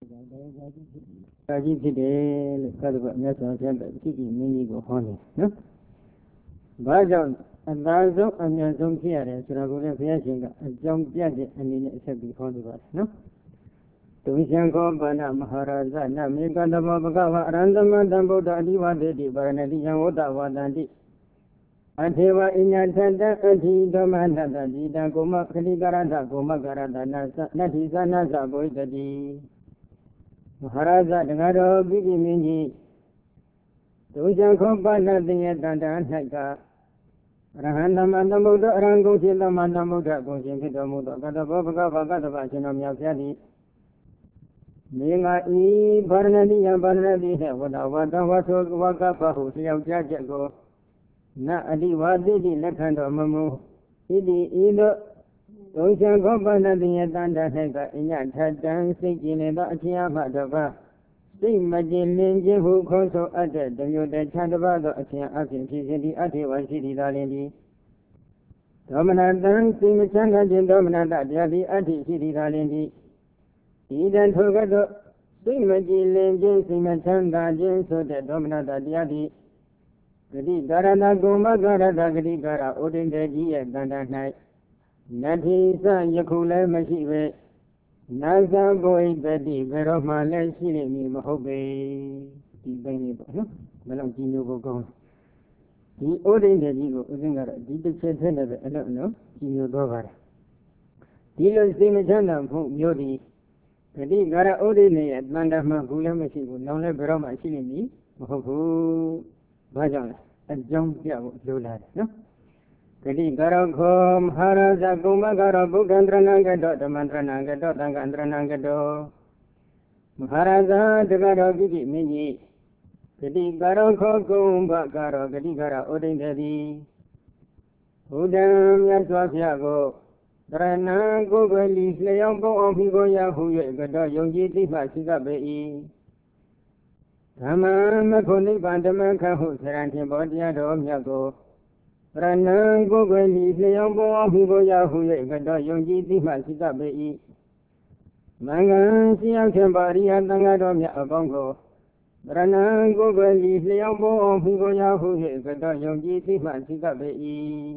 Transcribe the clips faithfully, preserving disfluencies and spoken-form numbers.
ကာကြီးဖြစ်တယ်လို့သတ္တဗမြတ်စွာဘုရားကဖြစ်ပြီးမင်းကြီးကိုဟောတယ်နော်။ဘာကြောင့်အသာဆုံးအမြတ်ဆုံးဖြစ်ရတယ်ဆိုတာကိုလည်းဘုရားရှင်ကအကြောင်းပြတဲ့အနေနဲ့ဆက်ပြီးဟောနေပါတယ်နော်။တုံရှံခောပါဏမဟာရာဇနမေကတဘောဘဂဝအရန္တမတံဗုဒ္ဓအဓိဝတေတိပါရဏတိယံဝတ္တဝါဒန္တိအထေဝအညာထတအထိဓမ္မနတတိတံကိုမခလိကရတကိုမကရတနာသနတ္တိသနာသဘုဒ္ဓတိမဟာရာဇတက္ကရောပိပိမင်းကြီးတုံရှံခောပါဏတယတန္တ၌ကအရဟံသမ္မာသမ္ဗုဒ္ဓအရဟံဂုဏ်ရှင်သမ္မာသမ္ဗုဒ္ဓဂုဏ်ရှင်ဖြစ်တော်မူသောကတ္တဘောဘဂဝါကတ္တဗရှင်တော်မြတ်ဖျားသည်မေငါဤဗာရဏတိယဗာရဏတိနှင့်ဝတ္တဝါတဝါသောဝကပဟုလျောက်ကြချက်ကိုနအတိဝါတိတိလက်ခံတော်မမူဣတိဤသို့တုံရှံခောပါဏတယတန္တ၌ကအညထတံစိတ်ကြည်လင်သောအခြင်းအမှတပါစိတ်မကြည်လင်ခြင်းဟုခေါ်ဆိုအပ်တဲ့တမျိုးတခြားတစ်ပါးသောအခြင်းအဖြစ်ဖြစ်ခြင်းဒီအထေဝရှိသည်သာလျှင်ဒီဒေါမနတံစိတ်မချမ်းသာခြင်းဒေါမနတတရားသည်အထိရှိသည်သာလျှင်ဒီဤတန်ထိုကဲ့သို့စိတ်မကြည်လင်ခြင်းစိတ်မချမ်းသာခြင်းဆိုတဲ့ဒေါမနတတရားသည်ဂတိကာရဏကုမကရတဂတိကာရဩဒိန္တေကြီးရဲ့တန်တ၌နတ္ထိစယခုလည်းမရှိပဲနာဇံဘုဣတတိဘယ်တော့မှလည်းရှိလိမ့်မည်မဟုတ်ပေဒီပိုင်းလေးပေါ့နော်ဘယ်လောက်ကြီးညိုဖို့ကောင်းဒီဩဒိန္တေကြီးကိုဥစဉ်ကတော့ဒီတစ်ချက်ထဲနဲ့ပဲအလို့နော်ကြီးညိုသွားပါတယ်ဒီလိုစိတ်မချမ်းသာမှုမျိုးဒီဂတိကာရဩဒိန္တေရဲ့တန်တမှဘူးလည်းမရှိဘူးနောင်လည်းဘယ်တော့မှရှိလိမ့်မည်မဟုတ်ဘူးဘာကြောင့်လဲအကြောင်းပြဖို့လိုလာတယ်နော်ဂတိကာရခောမဟာရာဇကုမကရောဗုဒ္ဓံတရဏံကတောဓမ္မံတရဏံကတောသံဃံတရဏံကတောမဟာရာဇတက္ကရောပိပိမင်းကြီးဂတိကာရခောကုမကရောဂတိကာရဩဒိန္တေတိဘုဒ္ဓံမြတ်စွာဘုရားကိုတရဏံကိုယ်ွယ်လီလျောင်းပေါအောင်ပြီးကိုရဟု၍ကတောယုံကြည်သိမှရှိကပေ၏ဓမ္မမခုနိဗ္ဗာန်ဓမ္မခဟုဆရံထင်ပေါ်တရားတော်မြတ်ကိုရဏံကိုယ်ွယ်လီလျောင်းပေါအောင်ပြီးကိုရဟု၍ကတောယုံကြည်သိမှရှိကပေ၏မင်္ဂံရှိရောက်ခြင်းပါရိယသံဃာတော်မြတ်အပေါင်းကိုရဏံကိုယ်ွယ်လီလျောင်းပေါအောင်ပြီးကိုရဟု၍ကတောယုံကြည်သိမှရှိကပေ၏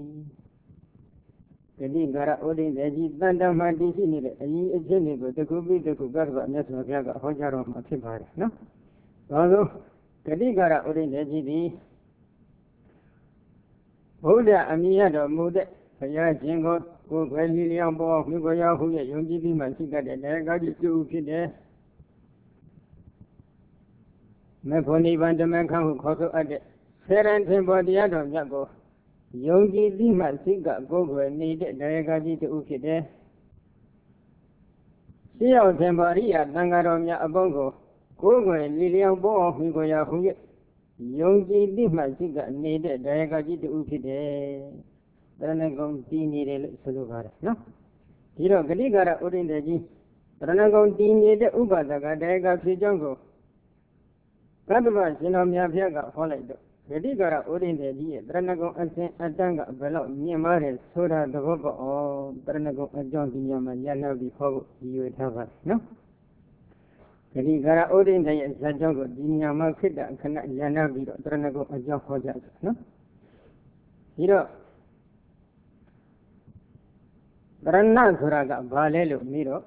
ဂတိကာရဩဒိန္တေကြီးတန်တမှတည်ရှိနေတဲ့အကြီးအကျဉ်းတွေကိုတစ်ခုပြီးတစ်ခုကတ္တဗမြတ်စွာဘုရားကဟောကြားတော်မှာဖြစ်ပါတယ်နော်။ဒါဆိုဂတိကာရဩဒိန္တေကြီးသည်ဘုရားအမိရတော်မူတဲ့ဘုရားရှင်ကိုကိုယ်ခွဲလီလျောင်းပေါ်မြုပ်ကိုရောက်ဟုရဲ့ယုံကြည်ပြီးမှရှိတတ်တဲ့တရားကောင်းကြီးပြုဖြစ်တဲ့မေဖို့နိဗ္ဗာန်ဓမ္မခဟုခေါ်ဆိုအပ်တဲ့ဆေရန်ထင်ပေါ်တရားတော်မြတ်ကိုယုံကြည်ပြီးမှစိတ်ကကိုယ်ွယ်နေတဲ့တရားကောင်းကြီးတူဖြစ်တဲ့ရှင်းရောက်ထင်ပေါ်ရိယသံဃာတော်များအပေါင်းကိုကိုယ်ွယ်လီလျောင်းပေါ်အောင်မြုပ်ကိုရောက်ဟုရဲ့ယုံကြည်ပြီးမှစိတ်ကနေတဲ့တရားကောင်းကြီးတူဖြစ်တဲ့တရဏဂုံတည်နေတယ်လို့ဆိုလိုပါတယ်နော်ဒီတော့ဂတိကာရဥဒိန္တေကြီးတရဏဂုံတည်နေတဲ့ဥပဒကတရားကဖြစ်ကြောင်းကိုကတ္တဗရှင်တော်မြတ်ဖျားကဟောလိုက်တော့ဂတိကာရဥဒိန္တေကြီးရဲ့တရဏဂုံအစဉ်အတန်းကဘယ်လောက်မြင့်မားတယ်ဆိုတာသဘောပေါက်အောင်တရဏဂုံအကြောင်းဒီညမှာရည်နောက်ပြီးဟောဖို့ရည်ရွယ်ထားပါတယ်နော်ဂတိကာရဥဒိန္တေရဲ့ဇာကြောင့်ကိုဒီညမှာဖြစ်တာခဏရည်နောက်ပြီးတော့တရဏဂုံအကြောင်းဟောကြတယ်နော်ဒီတော့တရဏဆိုတာကဘာလဲလို့ပြီးတော့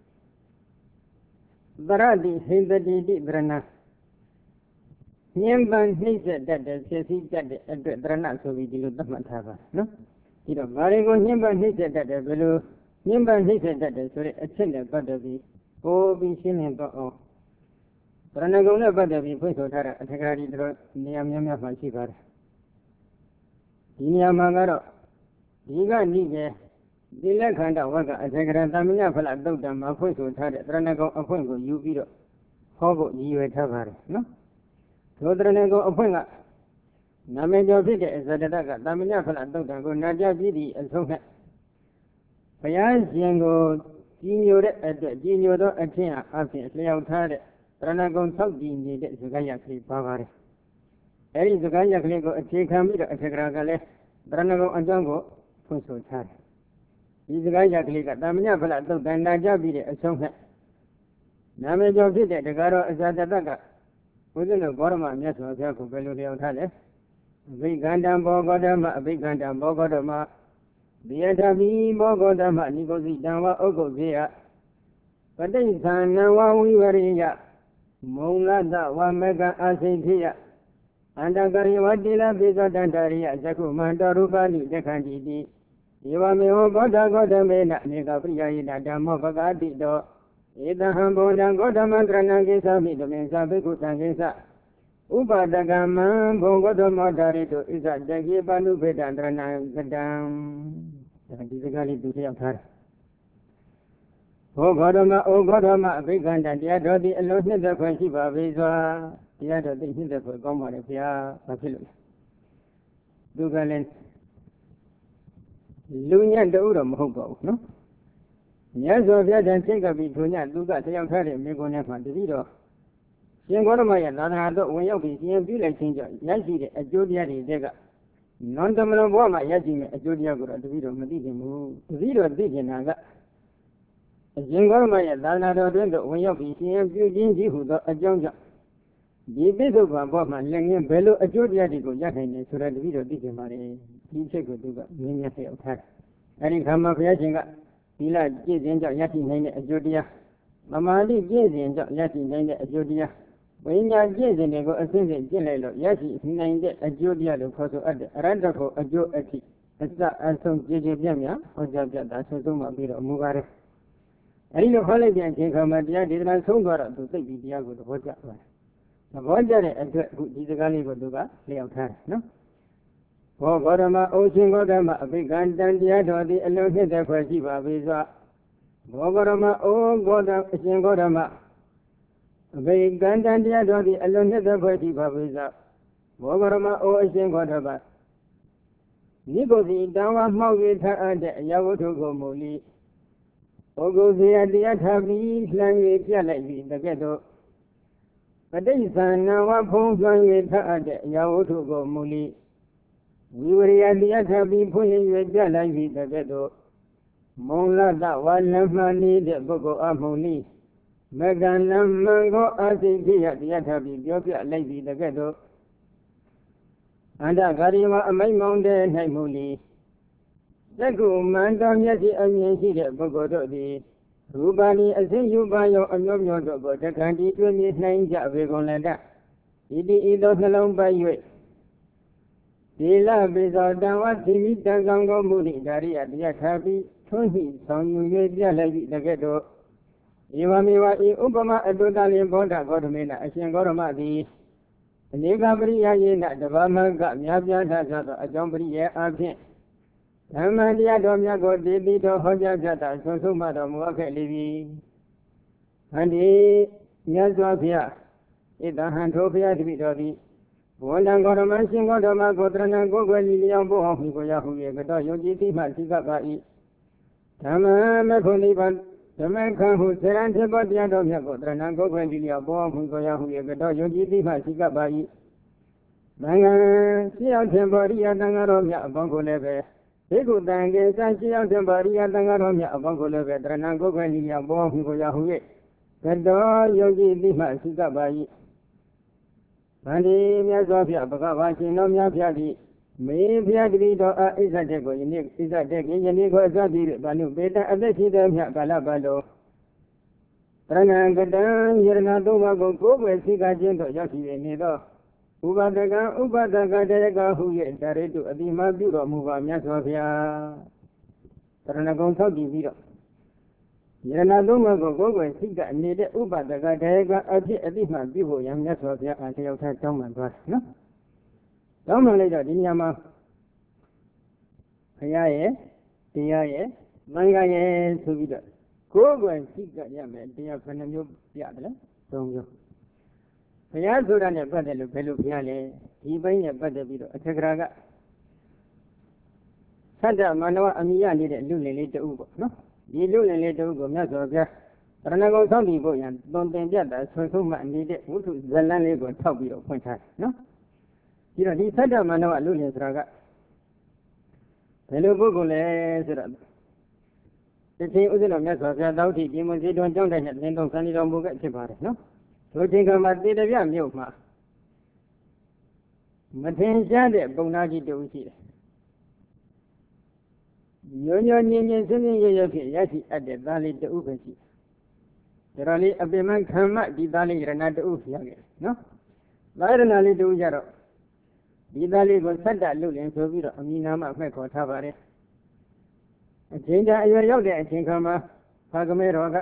တရတိဟိန္တတိတိတရဏညင်ပန်နှိမ့်ဆက်တတ်တဲ့ဖြစ်စည်းတတ်တဲ့အတွက်တရဏဆိုပြီးဒီလိုသတ်မှတ်ထားပါနော်ဒီတော့ဘာတွေကိုညင်ပန်နှိမ့်ဆက်တတ်တယ်ဘယ်လိုညင်ပန်နှိမ့်ဆက်တတ်တယ်ဆိုတဲ့အချက်နဲ့ပတ်သက်ပြီးပို့ပြီးရှင်းလင်းတော့အောင်တရဏဂုံနဲ့ပတ်သက်ပြီးဖွင့်ဆိုထားတဲ့အထက်ကရာကြီးတို့နေရာများများမှာရှိပါတယ်ဒီနေရာမှာကတော့ဒီကနိကေဒီလက်ခန္ဓာဝတ်ကအထေကရသမညဖလသုတ်တံမှာဖွင့်ဆိုထားတဲ့တရဏဂုံအဖွင့်ကိုယူပြီးတော့ဟောဖို့ရည်ရွယ်ထားပါတယ်နော်ဒုတရဏဂုံအဖွင့်ကနာမည်ကျော်ဖြစ်တဲ့အဇဒတကသမညဖလသုတ်တံကိုနာကြားပြီးသည့်အဆုံးနဲ့ဘုရားရှင်ကိုကြီးညိုတဲ့အတွက်ကြီးညိုသောအခြင်းအဖြစ်လျှောက်ထားတဲ့တရဏဂုံဆောက်တည်နေတဲ့စကားရကလေးပါပါတယ်အဲဒီစကားရကလေးကိုအခြေခံပြီးတော့အထေကရာကလည်းတရဏဂုံအကြောင်းကိုဖွင့်ဆိုထားတယ်ဒီစကားရကလေးကတာမညဖလသုတ်တန်နာကြပြီးတဲ့အဆုံးနဲ့နာမည်ကြောင့်ဖြစ်တဲ့တကားတော့အဇာတတကဘုရားတော်ဘောရမမြတ်စွာဘုရားကိုဘယ်လိုလျောက်ထားလဲအဘိက္ခန္တံဘောဂောဓမ္မအဘိက္ခန္တံဘောဂောဓမ္မဒီယထာပိဘောဂောဓမ္မနိဂုသိတံဝဥက္ကုဇေယပဋိသန္နဝဝိဝရိယမုံလတဝမကအာစိဖိယအန္တကရိဝတိလပိသောတန္တရိယဇကုမန္တရူပနိတခန္တိတိဧဝမေဟောဂောဓဂောဓမေနအနေကပရိယာယိတဓမ္မောပကတိတောဧတဟံဘောဓံဂောဓမံကရဏံကိသမိတမေသဘိက္ခုသံကိသဥပဒကမံဘုံဂောဓမောဓာရိတုဣဇတကိပနုဖေတံတရဏံကတံဒီစကားလေးသူလျှောက်ထားတယ်ဘောဂောဓမဩဂောဓမအဘိက္ခန္တတရားတော်သည်အလုံးနှစ်သက်ခွင့်ရှိပါပေစွာတရားတော်သိနှစ်သက်ခွင့်ကောင်းပါလေဘုရားဘာဖြစ်လို့သူကလည်းလူညံ့တူတော့မဟုတ်ပါဘူးနော်မြတ်စွာဘုရားတန်စိတ်ကပြီးသူညသူကတယောက်ထားတဲ့မိဂုံးထဲမှာတတိတော်ရှင်ဂေါရမရဲ့သာသနာတော်ဝင်ရောက်ပြီးရှင်ပြုလိုက်ခြင်းကြောင့်ရရှိတဲ့အကျိုးတရားတွေတက်ကနန္တမလဘဝမှာရရှိမယ့်အကျိုးတရားကိုတော့တတိတော်မသိခင်ဘူးတတိတော်သိကျင်တာကအရှင်ဂေါရမရဲ့သာသနာတော်တွင်ဝင်ရောက်ပြီးရှင်ပြုခြင်းကြီးဟုသောအကြောင်းကြောင့်ဒီပိဿုပံဘဝမှာလည်းငင်းဘယ်လိုအကျိုးတရားတွေကိုရနိုင်လဲဆိုတော့တတိတော်သိကျင်ပါလေဒီချက်ကိုသူကမြင်းမြတ်လျှောက်ထားတယ်အဲဒီခါမှာဘုရားရှင်ကသီလပြည့်စုံကြောင့်ရရှိနိုင်တဲ့အကျိုးတရားမမာတိပြည့်စုံကြောင့်ရရှိနိုင်တဲ့အကျိုးတရားဝိညာဉ်ပြည့်စုံတွေကိုအစဉ်စဉ်ကျင့်လိုက်လို့ရရှိနိုင်တဲ့အကျိုးတရားလို့ခေါ်ဆိုအပ်တဲ့အရတ္တဖို့အကျိုးအထိအစအဆုံးကြည်ကြည်ပြတ်ပြတ်ဟောကြားပြတာဆုံးဆုံးမှပြီးတော့မူကားတယ်အဲဒီလိုခေါ်လိုက်တဲ့အချိန်ခါမှာတရားဒေသနာဆုံးသွားတော့သူသိပြီးတရားကိုသဘောကျသွားတယ်သဘောကျတဲ့အတွက်အခုဒီစကားလေးကိုသူကလျှောက်ထားတယ်နော်ဘောဂောဓမအိုရှင်ဂောဓမအဘိက္ခန္တံတရားတော်သည်အလုံးနှစ်သက်ခွဲရှိပါပေစွာဘောဂောဓမအိုဂောဓအရှင်ဂောဓမအဘိက္ခန္တံတရားတော်သည်အလုံးနှစ်သက်ခွဲရှိပါပေစွာဘောဂောဓမအိုအရှင်ဂောဓမနိဂုတိတံဝမှောက်၍ထားအပ်တဲ့အရာဝတ္ထုကိုမူလိဩဂုဇေယတရားထားပြီးလှမ်း၍ပြလိုက်ပြီးတကဲ့သို့ပဋိသန္နဝဖုံးသွင်း၍ထားအပ်တဲ့အရာဝတ္ထုကိုမူလိဝိဝရိယတရားထပြီးဖွင့်ရ၍ပြလိုက်ပြီးတကဲ့သို့မုံလတဝါလမ္မနေတဲ့ပုဂ္ဂိုလ်အမုံလိမကံလမ္မကိုအစိတ်ဖြစ်ရတရားထပြီးပြောပြလိုက်ပြီးတကဲ့သို့အန္တဂါရီမအမိတ်မောင်းတဲ့၌မူလိသက္ကုမန္တမျက်စိအမြင်ရှိတဲ့ပုဂ္ဂိုလ်တို့သည်ရူပါလိအစိယူပါယောအမျိုးမျိုးတို့ကိုတခန္တီတွေ့မြင်နိုင်ကြပေကုန်လည်းတဤတိဤသို့နှလုံးပိုက်၍ဒီလပိသောတံဝသီမိတံဆောင်ကိုမူလိဒါရိယတရားထားပြီးထွန်းညှိဆောင်ယူ၍ပြလိုက်ပြီးတကဲ့သို့ဧဝမေဝဤဥပမာအတုတလင်ဘောဓဂောဓမေနအရှင်ဂေါရမသည်အနေကပရိယယေနတဘာမကများပြားထသောအကြောင်းပရိယေအဖြစ်ဓမ္မတရားတော်များကိုတည်ပြီးတော့ဟောကြားပြတာဆွဆုံးမှတော်မူခဲ့လေပြီ။ဟန်ဒီမြတ်စွာဘုရားဣတဟံထိုဘုရားတပည့်တော်သည်ဘောဓံဂေါရမရှင်ဂေါတမကိုတရဏံကိုယ်ွယ်လီလျောင်းပို့အောင်မိကိုရဟု၍ကတော့ယုံကြည်သိမှသိကပ်ပါ၏ဓမ္မမခုန်နိဗ္ဗာန်ဓမ္မခံဟုစေရန်ဖြစ်ပေါ်တရားတော်မြတ်ကိုတရဏံကိုယ်ွယ်လီလျောင်းပို့အောင်မိကိုရဟု၍ကတော့ယုံကြည်သိမှသိကပ်ပါ၏သံဃာရှိရောက်ခြင်းပေါ်ရိယသံဃာတော်မြတ်အပေါင်းကိုလည်းပဲဒီကုတံကေသရှိရောက်ခြင်းပေါ်ရိယသံဃာတော်မြတ်အပေါင်းကိုလည်းပဲတရဏံကိုယ်ွယ်လီလျောင်းပို့အောင်မိကိုရဟု၍ကတော့ယုံကြည်သိမှသိကပ်ပါ၏ဗန္ဒီမြတ်စွာဘုရားဘဂဝါရှင်တော်များဖျားသည်မေဖျားတပည့်တော်အဣဇတဲ့ကိုယနေ့ဣဇတဲ့ကယနေ့ကိုအစပြီးဘာနုပေတအသက်ရှိတဲ့မြတ်ကာလပတ်လုံးတရဏံကတံယရဏသုံးပါးကိုကိုယ်ွယ်သိကခြင်းတို့ရောက်ရှိနေသောဥပဒကံဥပဒကတရကဟု၍ဒါရိတုအတိမပြုတော်မူပါမြတ်စွာဘုရားတရဏဂုံဆောက်တည်ပြီးတော့ယရဏသုံးပါးကိုကိုယ်ွယ်သိကနေတဲ့ဥပဒကတရကအဖြစ်အတိမှပြုဖို့ရမြတ်စွာဘုရားအားလျောက်ထားတောင်းပန်သွားတယ်နော်တောင်းပန်လိုက်တော့ဒီနေရာမှာဘုရားရဲ့တရားရဲ့သံဃာရဲ့ဆိုပြီးတော့ကိုယ်ွယ်သိကရမယ်တရားဘယ်နှမျိုးပြတယ်လဲသုံးမျိုးဘုရားဆိုတာနဲ့ပတ်သက်လို့ဘယ်လိုဘုရားလဲဒီဘိုင်းနဲ့ပတ်သက်ပြီးတော့အထက်ကရာကသတ္တမန္တဝအမိရနေတဲ့လူလင်လေးတူပေါ့နော်ဒီလူလင်လေးတူကိုမြတ်စွာဘုရားတရဏဂုံဆောင်းတည်ဖို့ရန်သွန်သင်ပြတာဆွန်ဆုံးမှနေတဲ့ဝိထုဇလန်းလေးကိုထောက်ပြီးတော့ဖွင့်ထားတယ်နော်ပြီးတော့ဒီသတ္တမန္တဝလူလင်ဆိုတာကဘယ်လိုပုဂ္ဂိုလ်လဲဆိုတော့ The same with the method of doubt it, you must don't don't let them don't send it on book at Chipar, no? So think of my data of young milk, ma. Matin Sande, Bonaji do see. Union Indian sending your Yasi at the valley to Ufancy. There are a women come at the valley and not the Ufiag, no? Later, do Yaro. The valley was said that Lulian so we don't mean I'm a record Tavare. A change I will there, I think I'm a Pagamero.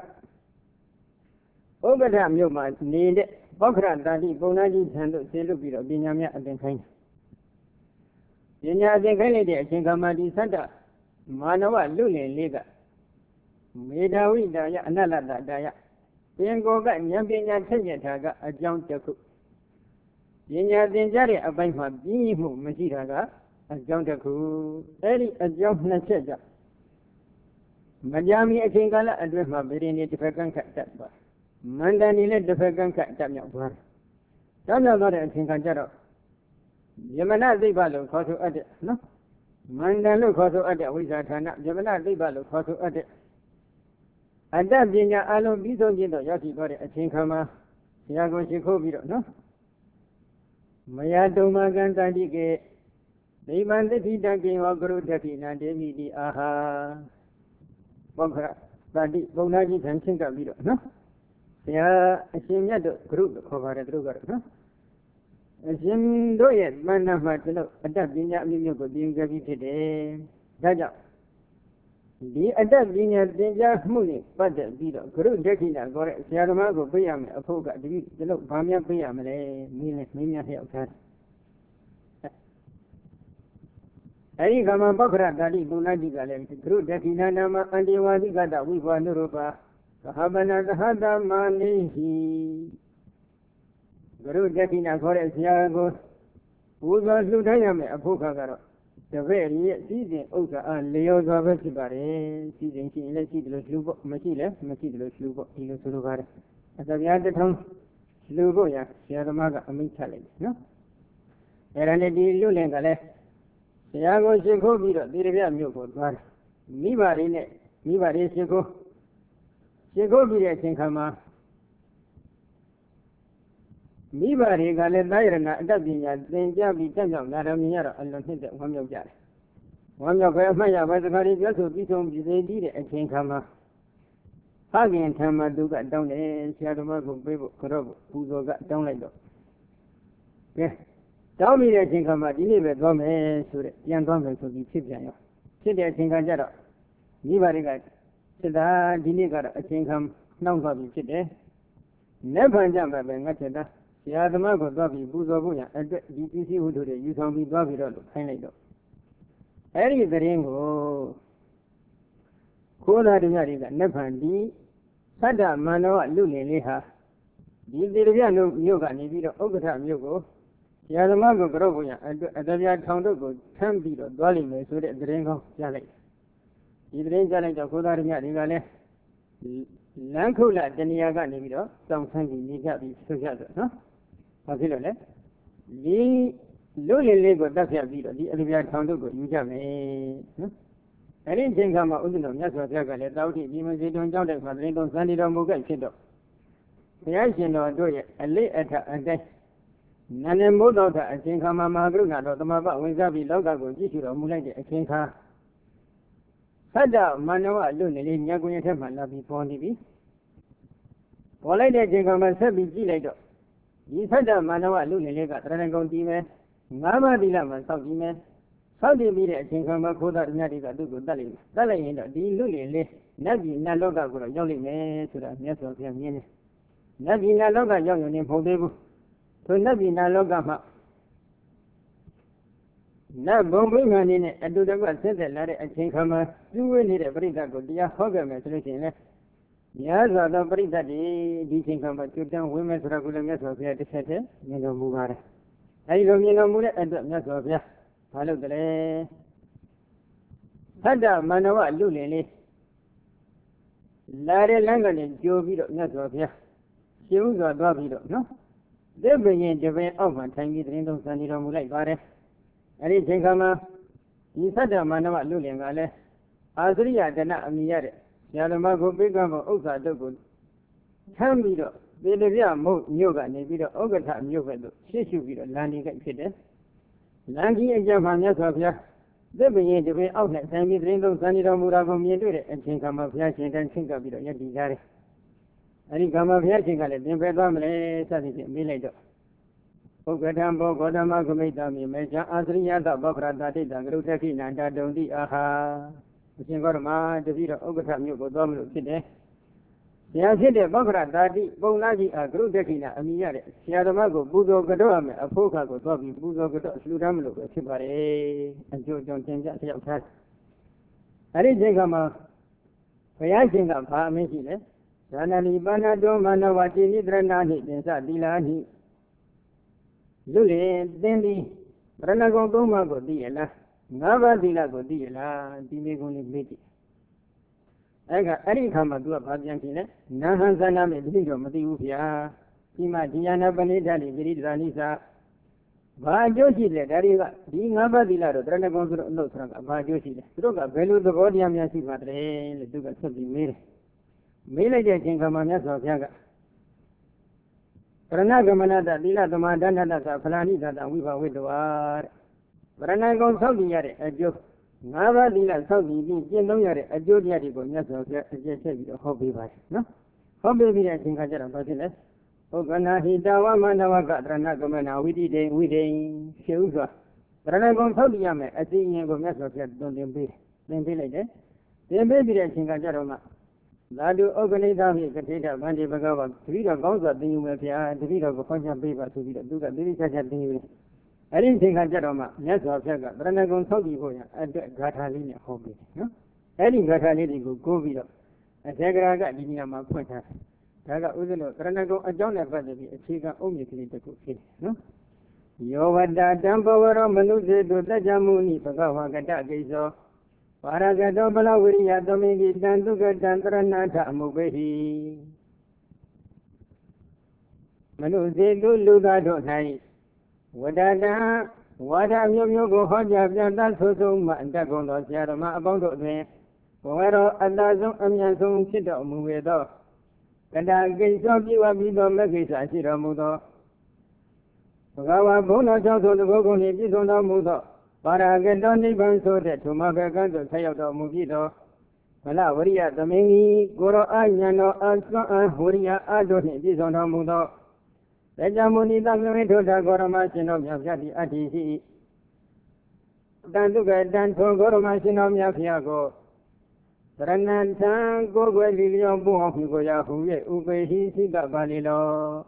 Over time, you might need Bokra, Daddy, Bonaji, and the Silubiro, Binyamia, and then kind. Binya, the Kennedy, I think I'm a descender. Manawa, Lulian, Liga. Meda, we die, another dia. Then go back, Yambian, Tanyataga, a jump to cook. Yenya Dinjari, a bank of Bimu, Majiraga, a jump to cook, Eddie, a jump Nachaja. Majami, a Kingala, and with my very native cat. Mandani let the Fagan cat tap your work. Don't know what I think I got. Yamana de Balo, Coto Adit, no? Mandalo Coto Adit, which I turn up, Yamana de Balo, Coto Adit. And that being a alo bizo gido, Yaki got it, I think I'm a Siago Chico, no? Mayato Maganta Dige, they man the Tita King of Guru Tapina, Devi, aha. Bokra, Badi, Bonaji, and think of it, no? Yeah, I seem yet to group cover a druger, no? I seem do it, man of my fellow, adapting that you could be gravy today. Jaja. The adapting at danger moving, but the beetle, group decking a gore, Siaramago, Bayam, a poke at the look, Pamia Bayam, Minas, Minas, Help. I think I'm a Bokra, Dali, Bunaji, group decking Anama, and you want to get that we want to ropa. Habana Hada Mani Guru Jatina Kore Siago, who was Ludayame, a Pokagaro. The very season Oka and Leo Zavesibare, season she let see the Slubo, Machile, Machilo Slubo, Ilo Sulugare. At the other tongue, Sluboya, Siadamaga, a mint challenge, no? Eranedi Lulengale, Siago Chico, Dirivia Muko, Miba in it, Miba Chico. She go be a Chinkama. Miba Gale Naira, Dabina, then Jabi Tamam, Naramia, and don't think that one of Jar. One of Maya was a very good to be told they did a Chinkama. Hagi and Tama do got down and Shadamago, Korobo, who got down like that. Yes. Tell me that Chinkama delivered Gomez to the young government to be Chipiano. Sit there, Chinkajara. Miba got. The Dinigar, I think I'm now going to sit Never jump by Macheda. The other Marco Dobby, Buzobuya, and the D P C who do it, you can be Dobby, finally. Harry is the ring. Kola Riga, never D. Sada Mano, Luli Leha. The Diriano Yoga, Nibido, Ogata Yogo. The other Marco Grobuya, and the Tondo go, can be the Dolly, so that the ring of Jale. If they challenge a Koda Rigale, Lankula, Deniaga Nibido, some something need to be together, no? Possibly. The Luli Lego does have video, the Olivia Tondo, you have a. I didn't think I'm a Udino, that's what they're going to doubt it, even they don't doubt it, but they don't send it on Mugan Kido. The action or do it, and lay at her and then. None of more daughter, I think I'm a Magruna, or the Maba, when Zabi Loga, issue of Mulay, I think her. Sada Manoa Luni, Yagunya Temple, before Nibi. While I did myself be later. He said that Manoa Luni, Rango Dime, Mama Dilama, South Dime, Saudi Media, Chinkama Koda, Nadiga, Dugu, Dali, Dali, the Luli, Nabi Naloga, Yoli, to the Nest of Yamin. Nabi Naloga, young name for Debu. To Nabi Naloga. Now, Bombing in it, I do the one said that Larry and Chinkama, you will need a break that good, dear Hogan, Message. Yes, I don't believe that the Chinkama, two down women's regular method of the center, you know, Mugara. I don't know Mura and the method of ya. Hello, the Sada Manoa Luli. Larry Langan and Joe method of ya. She was a doggy, no? They begin to be over time with Rindon Sanito Mulai. Any Chinkama, you said the Manoa Lulian Gale. Azria did not meet it. ရာဓမ္မကိုပိကမောဥစ္စာတို့ကိုထမ်းပြီးတော့ပေတပြမုတ်မြို့ကနေပြီးတော့ဩဃထမြို့ဘက်သို့ရှေ့ရှုပြီးတော့လမ်းဒီကဖြစ်တယ်လမ်းကြီးအကြမှာမြတ်စွာဘုရားသစ်ပင်တပင်အောက်နဲ့ဆိုင်ပြီးသတင်းသုံးစံတော်မူတာကိုမြင်တွေ့တဲ့အချိန်ခါမှာဘုရားရှင်တန်ချင်းကပ်ပြီးတော့ယက်တည်ကြတယ်အဲဒီကမှာဘုရားရှင်ကလည်းပြင်ပယ်သွားမလဲစသဖြင့်မေးလိုက်တော့ဥက္ကဋ္ဌဘောဂေါတမဂမိတမိမေချာအာသရိယတဘောဂရတာတိတံကရုတ္တခိနန္တတုံတိအာဟာအရှင်ဂေါတမတပည့်တော်ဥက္ကဋ္ဌမြို့ကိုသွားမလို့ဖြစ်တယ်ဆရာဖြစ်တဲ့ဘောဂရတာတိပုံလာကြီးအာကရုတ္တခိနအမိရတဲ့ဆရာတော်ကိုပူဇော်ကြတော့ရမယ်အဖို့ခါကိုသွားပြီးပူဇော်ကြတော့လှူဒါန်းမလို့ပဲဖြစ်ပါတယ်အကျိုးကြောင့်သင်ပြလျှောက်ထားအဲဒီချိန်ခါမှာဘုရားရှင်ကဘာအမင်းရှိလဲဇာနလီပါဏတောမနဝတိနိတရဏနိသင်္စတိလာနိလူလေသင်သည်ဗရဏဂုံသုံးပါးကိုသိရလားငါးပါးသီလကိုသိရလားဒီမေကုံလေးမေးကြည့်အဲ့ကအဲ့ဒီခါမှာသူကဘာပြန်ဖြစ်လဲနာဟံသနာမေတိတော့မသိဘူးဗျာဒီမှာဒီယနာပဏိဒတိပိရိဒာနိသဘာအကျိုးရှိလဲဒါတွေကဒီငါးပါးသီလတော့တရဏဂုံဆိုတော့အလို့ဆိုတာကဘာအကျိုးရှိလဲသူတို့ကဘယ်လိုသဘောတရားများရှိပါသလဲလို့သူကဆက်ပြီးမေးတယ်မေးလိုက်တဲ့အချိန်ခါမှာမြတ်စွာဘုရားကဗရဏဂမနတသီလသမာဒဏ္ဍတသဖလာနိသတဝိဘဝိတဝါတဲ့ဗရဏဂုံဆောက်တည်ရတဲ့အကျိုးငါးပါးသီလဆောက်တည်ပြီးကျင့်သုံးရတဲ့အကျိုးတရားတွေကိုမြတ်စွာဘုရားအကျဉ်းချက်ပြီးတော့ဟောပေးပါတယ်နော်ဟောပေးပြီးတဲ့အချိန်ခါကျတော့ဘာဖြစ်လဲဥက္ကနာဟိတဝမနဝကတရဏဂမနဝိတိတေဝိတိရှေဥစွာဗရဏဂုံဆောက်တည်ရမယ်အစီအရင်ကိုမြတ်စွာဘုရားတွင်တင်ပေးသင်ပေးလိုက်တယ်သင်ပေးပြီးတဲ့အချိန်ခါကျတော့မှသာဓုဥက္ကဋိသမိကတိတဗန္တိဘဂဝါတတိတော်ကောင်းစွာသင်ယူမယ်ဗျာတတိတော်ကိုဖွင့်ချပေးပါဆိုပြီးတော့သူကတိတိကျကျသင်ယူတယ်အဲ့ဒီအချိန်ခါကျတော့မှမြတ်စွာဘုရားကဗရဏဂုံဆောက်တည်ဖို့ရအတွက်ဂါထာလေးနဲ့ဟောပေးတယ်နော်အဲ့ဒီဂါထာလေးတွေကိုကိုးပြီးတော့အထေကရာကဒီနေရာမှာဖွင့်ထားတယ်ဒါကဥစ္စလို့ဗရဏဂုံအကြောင်းနဲ့ပတ်သက်ပြီးအခြေခံအုတ်မြစ်ကလေးတစ်ခုဖြစ်တယ်နော်ယောဝတ္တတံပဝရောမနုစေတုတัจจမုနိဘဂဝါကတကိစ္စောပါရဂတောဘလဝိရိယသမိကိတံဒုက္ကတံတရဏထအမုပေဟိမနုစေတုလူသားတို့၌ဝဒတံဝါဒမျိုးမျိုးကိုဟောကြားပြသဆိုဆုံးမှအတတ်ကုန်သောဆရာတော်မအပေါင်းတို့တွင်ဘဝတော်အတ္တဆုံးအမြတ်ဆုံးဖြစ်တော်မူပေသောကတကိစ္စပြုဝပြီးသောမဂ္ဂိစ္စရှိတော်မူသောဘဂဝါဘုန်းတော်ကြောင့်သောတကုကုန်နှင့်ပြည့်စုံတော်မူသောပါရဂတောနိဗ္ဗာန်ဆိုတဲ့ထုမဘကံသို့ဆက်ရောက်တော်မူပြီးသောဗလဝရိယသမင်းကြီးကိုရောအညာတော်အစွမ်းအဝရိယအတို့နှင့်ပြည့်စုံတော်မူသောတရားမုနိသံဃေထုထာဂေါရမရှင်တော်မြတ်ဖျားတိအတ္တိရှိတန်တုကတန်ထိုဂေါရမရှင်တော်မြတ်ဖျားကိုသရဏံသံကိုယ်ွယ်လီလျောပူအောင်ပြုကိုရဟု၍ဥပေဟိစိကပါလေလော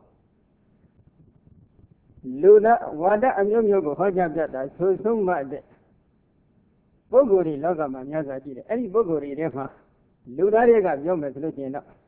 လူသားဝါဒအမျိုးမျိုးကိုဟောကြားပြတာဆိုဆုံးမှတဲ့ပုဂ္ဂိုလ်တွေလောကမှာများစွာရှိတယ်အဲ့ဒီပုဂ္ဂိုလ်တွေထဲမှာလူသားတွေကပြောမယ်ဆိုလို့ရှိရင်တော့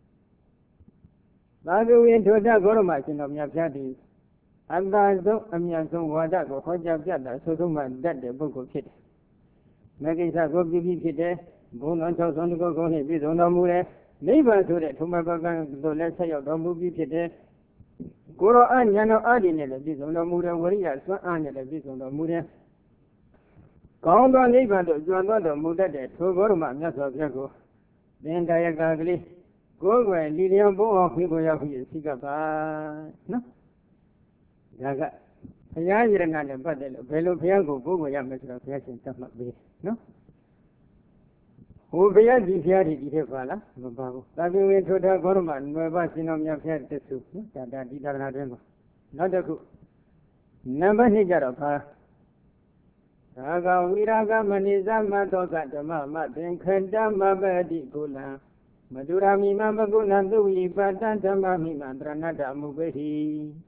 သာဂဝေထိုတဂေါရမရှင်တော်မြတ်ဖျားသည်အတ္တဆုံးအမြတ်ဆုံးဝါဒကိုဟောကြားပြတာဆိုဆုံးမှတတ်တဲ့ပုဂ္ဂိုလ်ဖြစ်တယ်။မဂ္ဂိစ္စကိုပြပြီးဖြစ်တယ်ဘုံတော်၆၀၀ကိုကိုနဲ့ပြည့်စုံတော်မူတယ်နိဗ္ဗာန်ဆိုတဲ့ထုံမပကံတို့လည်းဆက်ရောက်တော်မူပြီးဖြစ်တယ်ကိုရောအညာတော်အာဒီနဲ့လည်းပြည့်စုံတော်မူတယ်ဝရိယစွမ်းအားနဲ့လည်းပြည့်စုံတော်မူတယ်ကောင်းသောနိဗ္ဗာန်သို့ကျွမ်းသွားတော်မူတတ်တဲ့ထိုဂေါရမမြတ်စွာဘုရားကိုသင်္ကာယကကလေးကိုယ်ွယ်လီလျောဘုံအောင်ခွေကိုရောက်ပြီးစိကပါနော်ဒါကဘုရားယရဏနဲ့ပတ်သက်လို့ဘယ်လိုဘုရားကိုကိုယ်ကိုရမယ်ဆိုတော့ဘုရားရှင်သတ်မှတ်ပေးနော်ဟိုဘုရားကြီးဘုရားကြီးဒီထက်ပါလားမပါဘူးသာဝေထိုထာဂေါရမနွယ်ပါရှင်တော်မြတ်ဘုရားတဆုနော်ဒါဒါဒီသာသနာတွင်ပါနောက်တစ်ခုနံပါတ်နှစ်ကြတော့ပါရာဂဝိရာဂမဏိသမတောကဓမ္မမသင်္ခတမပတိကုလံမဓုရာမိမပကုဏသုဝိပတံဓမ္မမိမတရဏတအမုပေဟိ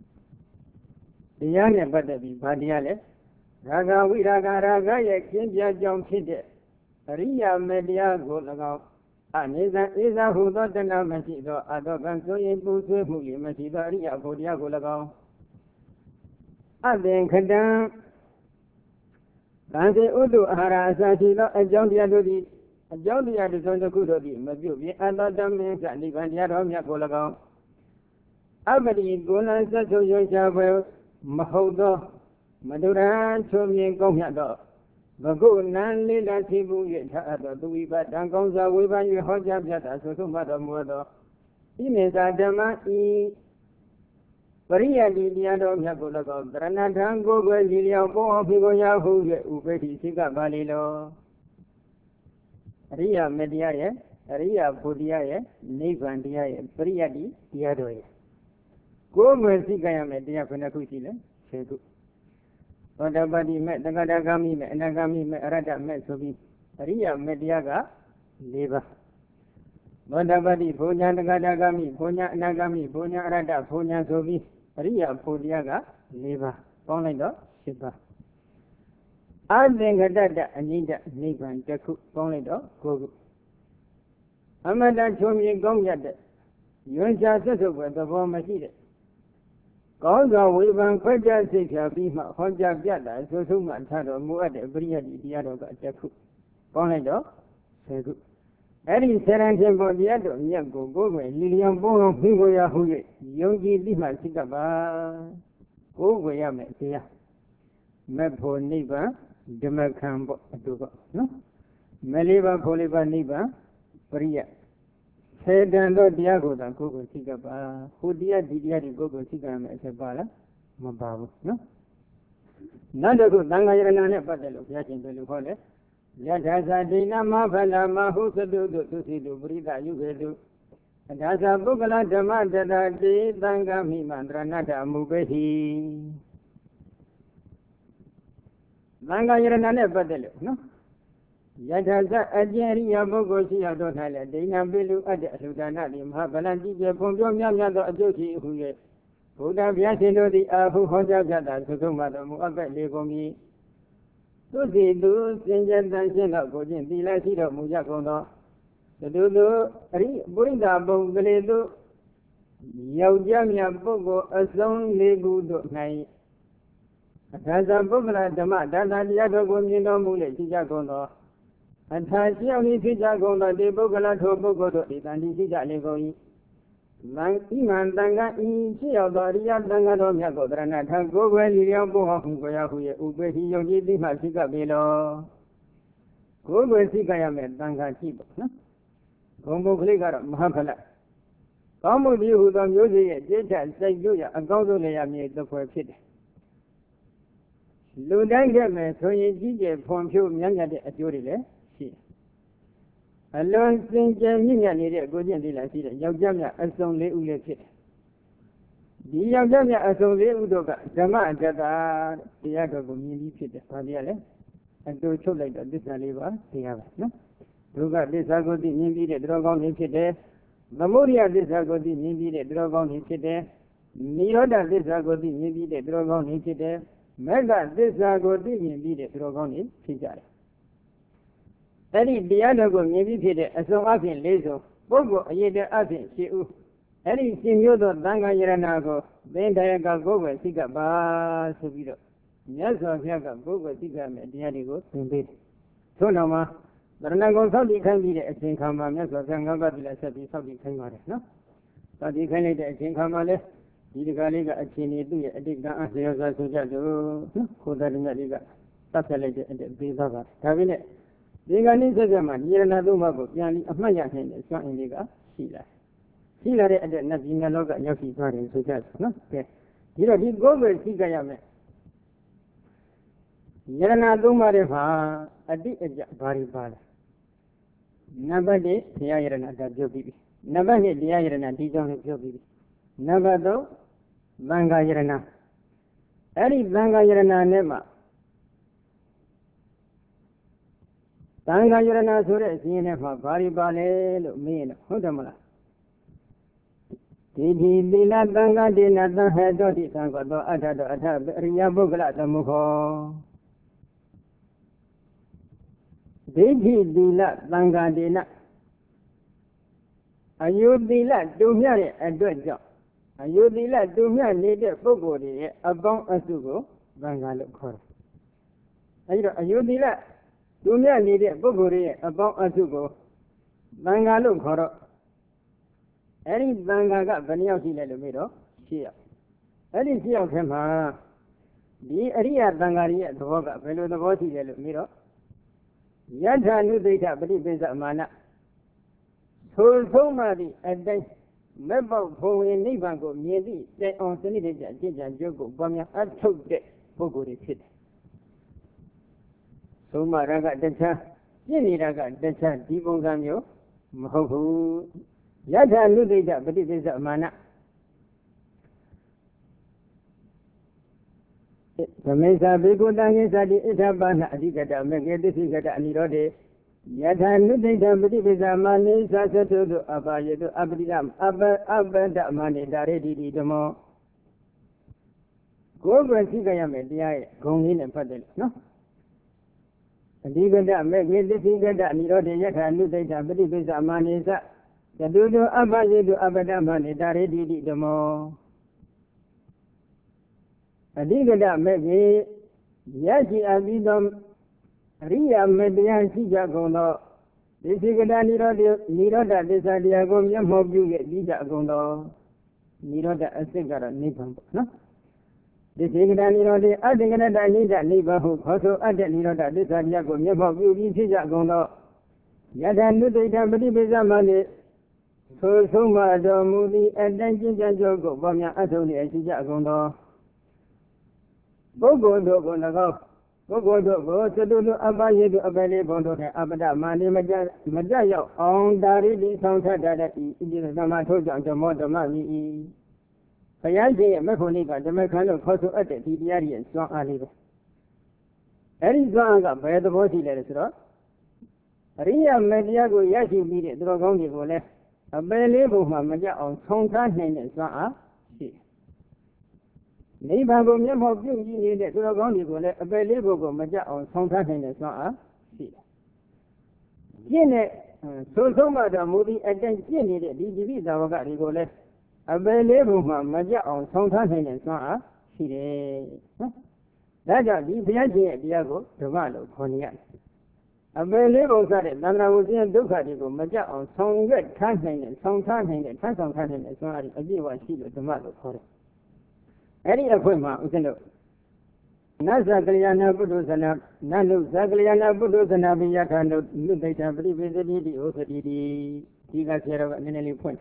တရားနဲ့ပတ်သက်ပြီးဗာတရားလဲရာဂဝိရာဂရာဂရဲ့ကျင့်ကြံကြောင့်ဖြစ်တဲ့အရိယာမေတရားကို၎င်းအနေဇံအေဇာဟုသောတဏမရှိသောအတောကံဆိုရင်ပူဆွေးမှု၏မရှိသောအရိယာဘုရားကို၎င်းအသင်္ခတံကံစေဥဒ္ဓအာဟာရအစာရှိသောအကြောင်းတရားတို့သည်အကြောင်းတရားတစ်စုံတစ်ခုတို့သည်မပြုတ်ပြအတ္တတမင်းကနိဗ္ဗာန်တရားတော်မြတ်ကို၎င်းအပတိကိုလံဆက်ဆုပ်ရွှေရှားပွဲမဟုတ်သောမတုရန်ချုံမြင်ကောင်းမြတ်သော Bago nan lila sibu yet at the Wiba Dangonza Wiba you Hoja Jata so mother mother. Imesa Dama e Maria Lidiado Yakulago, Granatango, Lilia, Bo, Pigoya, who Ubeti Siga Balilo. Ria Mediae, Ria Budiae, Nevandiae, Priadi, Diadoe. Go where Sigaya Media Penacucile, Sedu. Whatever met the Gadagami, Nagami, Rada Metsobi, Ria Mediaga, Leva. Whatever the Ponya Gadagami, Ponya Nagami, Ponya Rada, Ponya Sobi, Ria Podiaga, Leva, Ponado, Shiba. I think that I need a Nivan, Jaku, Ponado, Gogu. Amanda told me gong yet. You and just over the bomb machine. Gong go with one question, say, Bima, Honja Gada, so so much had a more at the Briadi, the other Jaku. Ponado, Segu. Eddie Serenjim Bodiado, Yago, Gogo, Lilian Bono, Pigoya, who Yogi Lima Sigaba, Gogo Yametia. Mepo Niba, Demercambo, no? Meliba Poliba Niba, Bria. Said and Lord Diago, the Gogo Sigaba, who dear Didia Gogo Sigam as a bala, Mababu, no? None of good Nangayana, but the Yakin to Luhole. Let us a Dina Mafala Mahu to do to see the Brida you will do. And as a Bugala demanded that day, Dangami Mandranata Mubehi. Nangayana Badelo, no? Yet as a Jerry Abogosi Adonala, Dina Bilu Ada Sudanadi, Mabalandi, Ponjom Yamada Adoki, who is would have Yasino the Abu Hoja Gada, Sukuma, Muabe Legomi. To see those Indian dancing of Gojin, the last of Mujakono. The Dudu, Burinda Bongaledo, Yaujamia Bogo, a song Legu Nai. As a Bogla Dama, Dana Yadogomino Mule, Tijakono. And has she only Tijakono, the Bogala to Bogo, and the Tijalego. Iman Danga in Chia Danga Yago, Granata, go where Yambo, Goyahu, Ubeti Yogi, Masika Belo. Go where Sikayam, Danga Chibo. Gombo Fligar, Mahapala. Come with you who don't use it, Jeta, say you, and go to Layam, the poor pit. Ludangame, so you did from you, Yanga at Yurile. Alone Saint Jamia needed good in the Lasida, Yamia, as only Ulefit. The Yamia as only Udoga, Jama, Jada, the Yago Mini Pit, Padiale, and do so like this Aliva, the other. No? Duga, this Agodi, Nimbi, the Dragon in Pite, Memoria, this Agodi, Nimbi, the Dragon in Pite, Miroda, this Agodi, Nimbi, the Dragon in Pite, Mega, this Agodi, Nimbi, the Dragon in Pite. Any dialogue may be as long as in Lezo, Bogo, Yeda Azin, Siu. Any senior Danga Yeranago, then Diaga Gogo, Siga Ba Subido. Yes, or Yaga Gogo, Siga, Diadigo, indeed. So, Nama, the Nago Saudi can be the Sinkama, yes, or Zangaba, the Saudi Kangare, no? Saudi can lead the Sinkamale, the Galiga, a Chini, a Diga, as the other Sujado, who that in the Liga, Satellite and the Bizava, Cabinet. The Gani Zaman, Yeranaduma, Yani, Amaya, and so in Liga, Sila. Sila at the Nazina Loga, Yoki, and Sujas, no? You know, he go where Sigayame. Yeranaduma Reva, a bit very bad. Never did the iron at the Jobi. Never hit the iron at Dijon Jobi. Never though, Banga Yerana. Any Banga Yerana never. Tanga Yerana Sure, Sina, Bari Bale, mean, Hodamala. Did he be not Banga did not have Doti Sango, Ada, Ria Bugla, the Muho? Did he be not Banga did not? Are you be let do me a good job? Are you be let do me a needed Bogodi about us to go? Banga look her. Are you be let? Do me a needed Bogori about us to go. Banga look horror. Any Banga got Vania Hilamido, Chia. Any Chia of him, the area Bangaria, the Voga, fellow the Voti Miro, Yata Nudita, but it is a mana. So, so many at that member for a Nibango, nearly that on the Nidja, and Jogo, Bamia, I took that Bogo hit. So, Maraga Denta, Yeniraga Denta, Dibongamio, Mahohu, Yata Nudita, but it is a mana. The Mesa Bigodan is at the Itabana, Adigata, Megadisigata, and Irode. Yata Nudita, but it is a man is as a to Abayo to Abdidam, Abba money, Daredi, the more. Go and see Gayam, the eye, going in and put it, no? And even that Megadisigata, and Irode, Yata Nudita, but it is a man is that. The Dudu Abayo to Abadamani, Daredi, the more. Adigada maybe Yashi Abidom Ria Median Sijagono. This is a Niroda, this idea go Yam you get Dijagono. Niroda a cigarette, Nipam. This is a Nirodi, I think that I need that neighborhood, also I didn't know that this idea go Yam you Sijagono. Yadan do they have any money? So so much movie and then Jijago, Bamia Atoni and Sijagono. Go go do go na go. Go go do go to do Abaye to Abele Bondo Abada Mani Majaya on Dari Sound that is Namato to Moda Mami. Kayaji, Mekonika, the Mekano Koto at the Diarian, so Aliva. Any song up by the body letters. Ria Mediago Yashi needed Drogondi go left. Abele Maja on Sonka and so ah. Neighbor Yam of you needed to go on a available Maja on Sonka and so ah. Yene, so so much a movie and then she needed D V D of go left. Available Maja on Sonka and so ah. She that's a deep Diago, the Valo, Konya. Available that it, Nana was in Ducatico, Maja on Song Red Content and Song Content and Tanson Content and so on. I give one sheet of the Malo for it. Any appointment, we can do. Nazagaliana Budusana, Nanu Zagaliana Budusana, Yaka, no data, believe in the lady, also the Diga Sierra, and any point.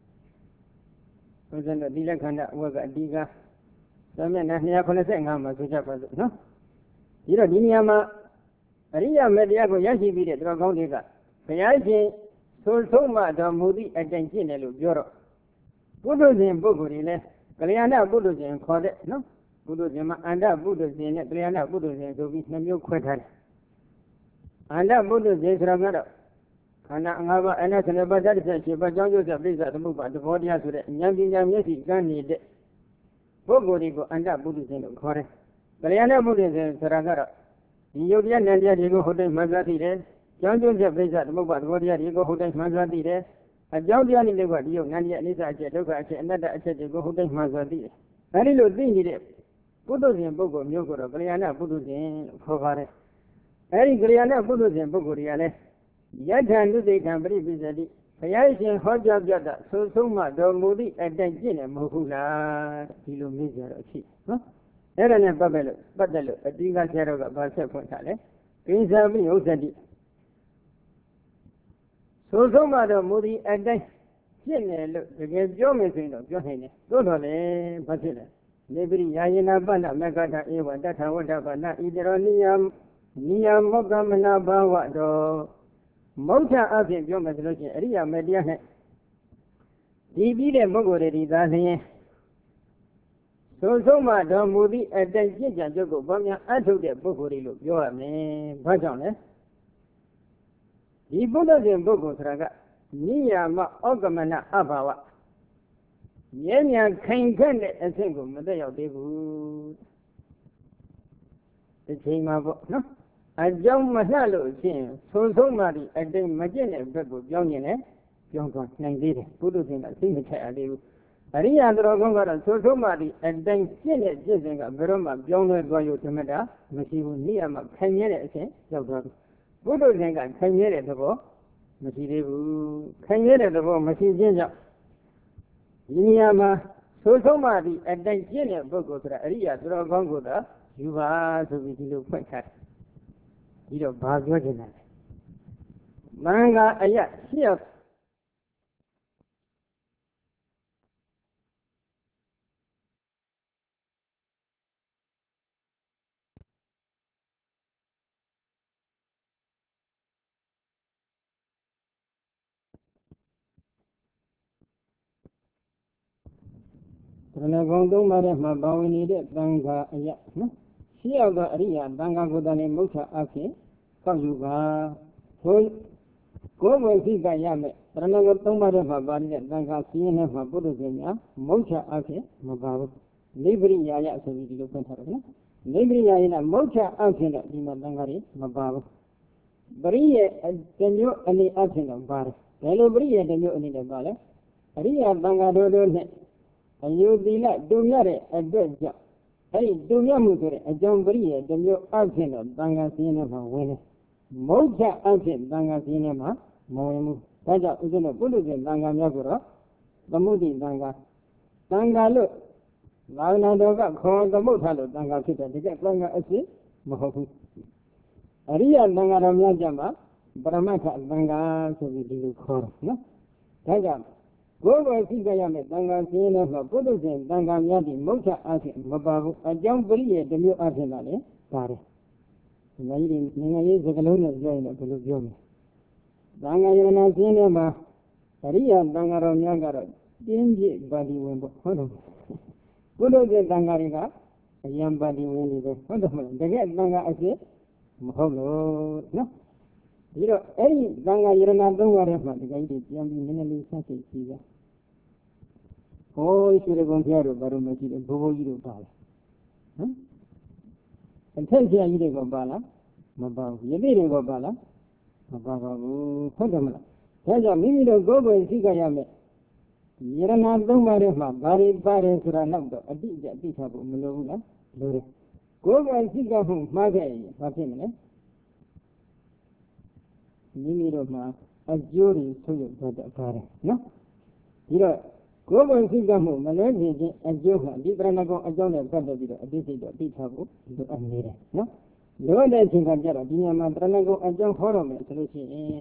Was in the Dilakanda work at Diga. Some men have never saying how much no? You know, Diniama, Ria Mediago Yashi video, Dragondiga. Kayashi, so so much of Moody at Gentinelu, Joro. Budus in Buguri. Galiana Buddhism called it, no? Buddhism and that Buddhism, Galiana Buddhism, so we can you quit her. And that Buddhism is Ramada. And I know about that, but don't use a blizzard to move at the body as the young young Yesi gun need it. Bogorigo and that Buddhism called it. Galiana Buddhism, Saragara. The Yogian and Yadigo Hotel Mazati, John Joseph Blizzard to move at the body as you go Hotel Mazati. A Jaudian in the world, you and yet is another asset to go who takes Mazadi. Very little thing it is. Buddhas in Bogo, Yoko, Galiana, Buddhas in Povare. Very Galiana, Buddhas in Bogoriale. Yet and do they can very busy. Kayashi, hot job, so so much, the moody and then Jin and Mohula, Hilo Miser, she. Eran and Babel, but the look, a Diga Serra, Barsa Pontale. Prince of me, Osadi. So so much of Moody and then look against your machine of your hand. Don't only Basila. Maybe Yayana Bana Megata Ewa that I would have not either on Niam Niam Mogamana Bawa do Mota of your resolution, Ria Media. D B the Mogori does here. So so much of Moody and then Jinja Jogo Bamia, I took the Bogori look, your name, Bajon. The Buddha in Bogotraga, Niyama Ogamana Abawa. Yenya came can a single Medea de Wood. The team of no. I don't Masalo, so so much at the Magina Bebo, young in it, young one, Nangidi, Buddha in a signature. Aria Dragonga, so so much, and then seen it, using a Burma, young Goyo Tomada, Machivu Niyama, ten years, eh? Buddha and ten years ago, Machivu, ten years ago, Machijinja. Yama, so so much, and then Jenny Bogotra, Ria Dragonga, you are to be the point. You don't bother Manga ayat siap. Karena gongdong mare mabawini de bangga ayat. Siap dah Arya bangga godane muka akhir. Kau juga. Kau kau masih gaya me. Karena gongdong mare mabawini bangga sini mabudu dunia muka akhir mabawu. Libri ayat seperti itu pun harusnya. Libri ayat muka akhir di mana ngari mabawu. Beriye tenyo ani akhir mabawu. Kalau beriye tenyo ani mabawu. Arya bangga dodo ne. Ayu bila dunia re ada je. Hey dunia muda ajam beri je dunia akhir na bangga sini mah wene. Moja akhir bangga sini mah mawemu. Saja ujung bulu je bangga miakura. Bamudi bangga. Bangga lu. Bangga doga kau kamu thalo bangga kita. Jika bangga asli mahu. Ariya bangga ramya jama. Beramata bangga seperti kau. No. Saja. Gua sih gaya me tangga sini mah bodoh je tangga miadi muka akhir mabawu ajam beri je demi akhir nale pare. Ngai ngai sekalun aja ini belum jom. Tangga yang nasi sini mah Ariya tangga ramya karo tinggi badi wembo. Bodoh. Bodoh je tangga rika ajam badi wembo itu. Bodoh mana? Jaga tangga akhir mahu no. Jadi, ini tangga yang nanti orang mah dikai di yang ini ni sakit sih. Oh, istri kontiaru baru masih bobo itu bala. Hmm? Entah siapa itu kau bala, mabawu. Jadi itu kau bala, mabawu. Kau mana? Saya mimi itu kau bersih kaya me. Yang nanti orang mah bari bari surah nak tu, adik jadi sabu melu lah, lori. Kau bersih kau magai, apa mana? Mimi rumah ajuri suyu pada pare, no? Jika kau bersih kamu malaysia je ajur, di pernah kau ajur le pada bila di situ di sabu itu ambil, no? Jauh dari singkat jarak, di mana pernah kau ajur horom selesai.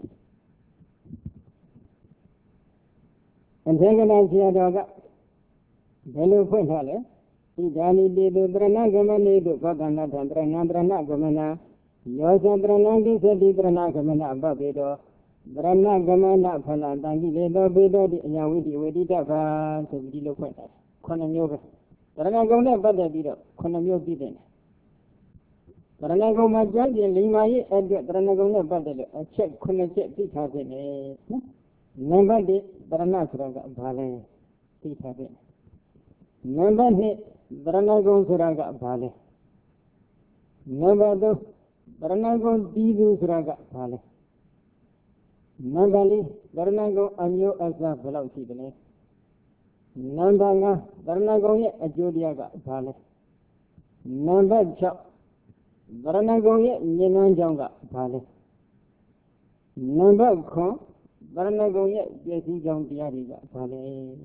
Entah kenapa siapa agak belum pun hal, tidak ni dia pernah kemana itu kau tanah tanah pernah pernah kemana. Yasa pernah di sedi pernah kemana apa bedo, pernah kemana falan tangki bedo bedo di yang widi widi dapat seperti lupa tak, konon yoga, pernah kau nak pada bedo, konon yoga bedo, pernah kau macam je lima ye ada, pernah kau nak pada lo, cek konon cek tiga ni, nampak di pernah surah kat balai, tiga ni, nampak ni pernah kau surah kat balai, nampak tu. Pernah kau tidur suraga balik. Nambali pernah kau anjo asal belau si balik. Nambanga pernah kau ye ajudia ga balik. Nambal cak pernah kau ye nyenan jangga balik. Nambal kau pernah kau ye biasi jang tiari ga balik.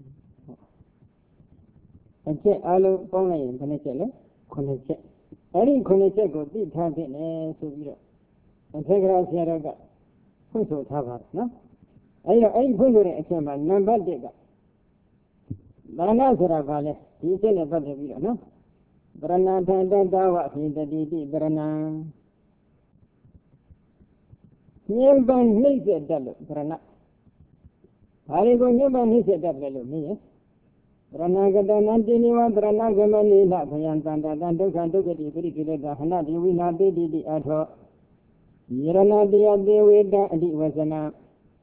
Encik alu pangai mana cek le? Kena cek. Hari kena cek kau di thasi ni subiro. Encik kerana siapa ga? Khusus thabar, no? Ayo, ayo khusus ni encik mana nambal deka. Mana surah balik? Di sini pada biro, no? Berana tanda dawa kita di di berana. Nyemban ni sedap berana. Hari kau nyemban ni sedap lalu ni. Berana kata nanti ni wah berana kemana ni nak bayan tanda tanda kantu ke di beri kita dah hendak diwi nanti di di adho. Berana dia dewi dah di wasana.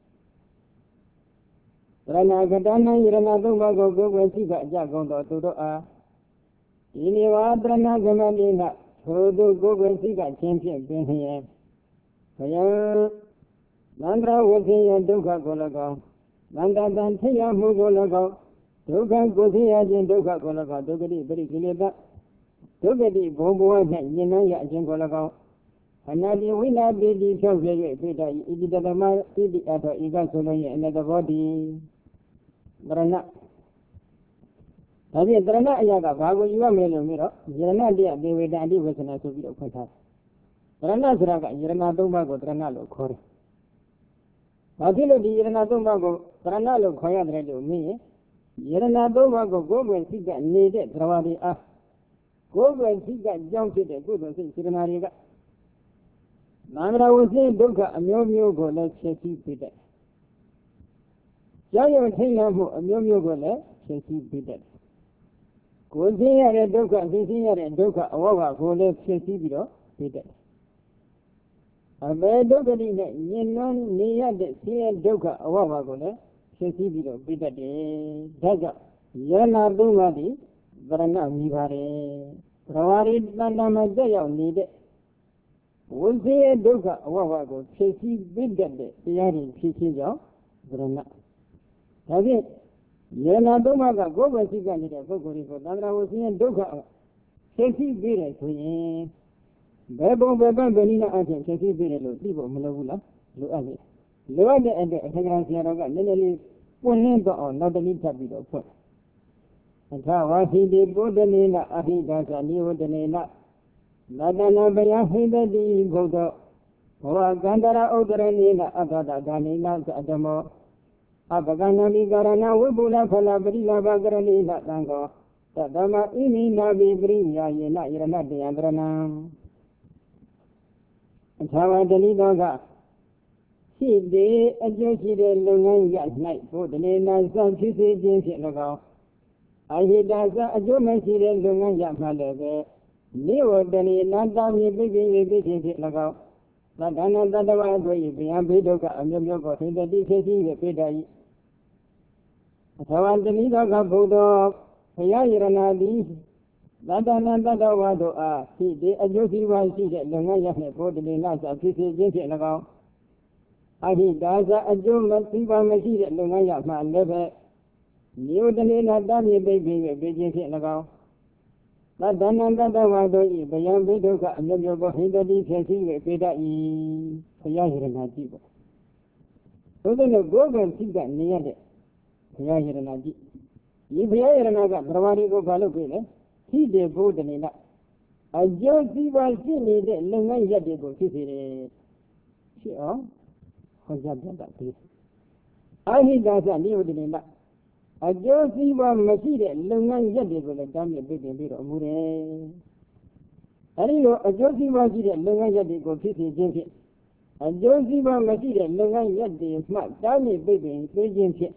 Berana kata nanti berana tu bago go wasi gak jago do tu doa. Ini wah berana kemana ni nak sudu go wasi gak cincin benih. Kaya mandra wasi yang tu gak golagau. Mandra dan tiap mu golagau. Tuhan kusi aja doa kalau kau doa di beri kileba, doa di bomba ni jenang ya jen kalau kau, hanya di wina di jauh jauh beda, ini dalam mana ini ada ikan sulanya, ini ada body, berana. Tapi berana ya kau bagus juga melu melu, berana dia di wina di wesana subir kuat. Berana suraga, berana tu bagus, berana lo kor. Matilo di Yeranatomako, Pranalo Koyadredo me, Yeranatomako go and see that needed Ravadi ah. Go and see that jump to the good thing, Siranariga. Namra was in Doka, a mio go, let's say Peter. Giant Taylor, a mio go, let's say Peter. Go there and Doka, Vizier and Doka, Awa, go let's say Peter. A bad dog in it, Yenon, near the sea Doka, Awa, go there, say Peter. Daga, Yana Dumadi, Varana Mivare, Ravari Nandamazaya needed. Was there Doka, Awa, go, say Peter, the Yari, Chichijo, Varana. Have it. Yana Domaga, go and see Ganita, go for Dandra was in Doka. Say Peter. Bebo Beba Benina Atin, Chesi Birelo, Libo Mulavula, Luavi. Luavi and the Tegranciaroga, nearly one name or not the need to be the foot. And how was he did go the Nina, Ahidas, and you the Nina. Nadana Bayahida di Godo, or Gandara Oderanina, Agada, Danina, Adamo, Abagana Vigarana, Wibula, Palabrilla, Bagaranina, Tango, Tadama, Ini, Nabi, Bria, Yena, Irana, the Andrana. And how I deliver see the adjusted long yet night for the name of some pieces in ago. I hear that a German see the long yet my level. Never than it not done me baby visit ago. But another way beyond Bidoka and Yoga in the D C C the Pidai. So I deliver a Bodo, Yayiranadi. Ladananda Wado are, see, the adjusting one see that Langaya for the last of this agency in ago. I think that's a German people may see that Langaya, my never knew the name of Danny baby, agency in ago. Ladananda Wado, the young Bidoka and the Yoga in the D C C, Peda E. Yahiranadi. So then the Gogan see that near it. Yahiranadi. If Yahiranaga, Bravarigo Galopine. He did go the Nina. I just see what she needed, Lunga Yadigo, she said. She oh, Hojabda. I hear that I knew the Nina. I just see what Machine, Lunga Yadigo, the Dami, baby, bit of Mure. I know, I just see what she did, Lunga Yadigo, she said. I just see what Machine, Lunga Yadigo, smart, Dami, baby, agency.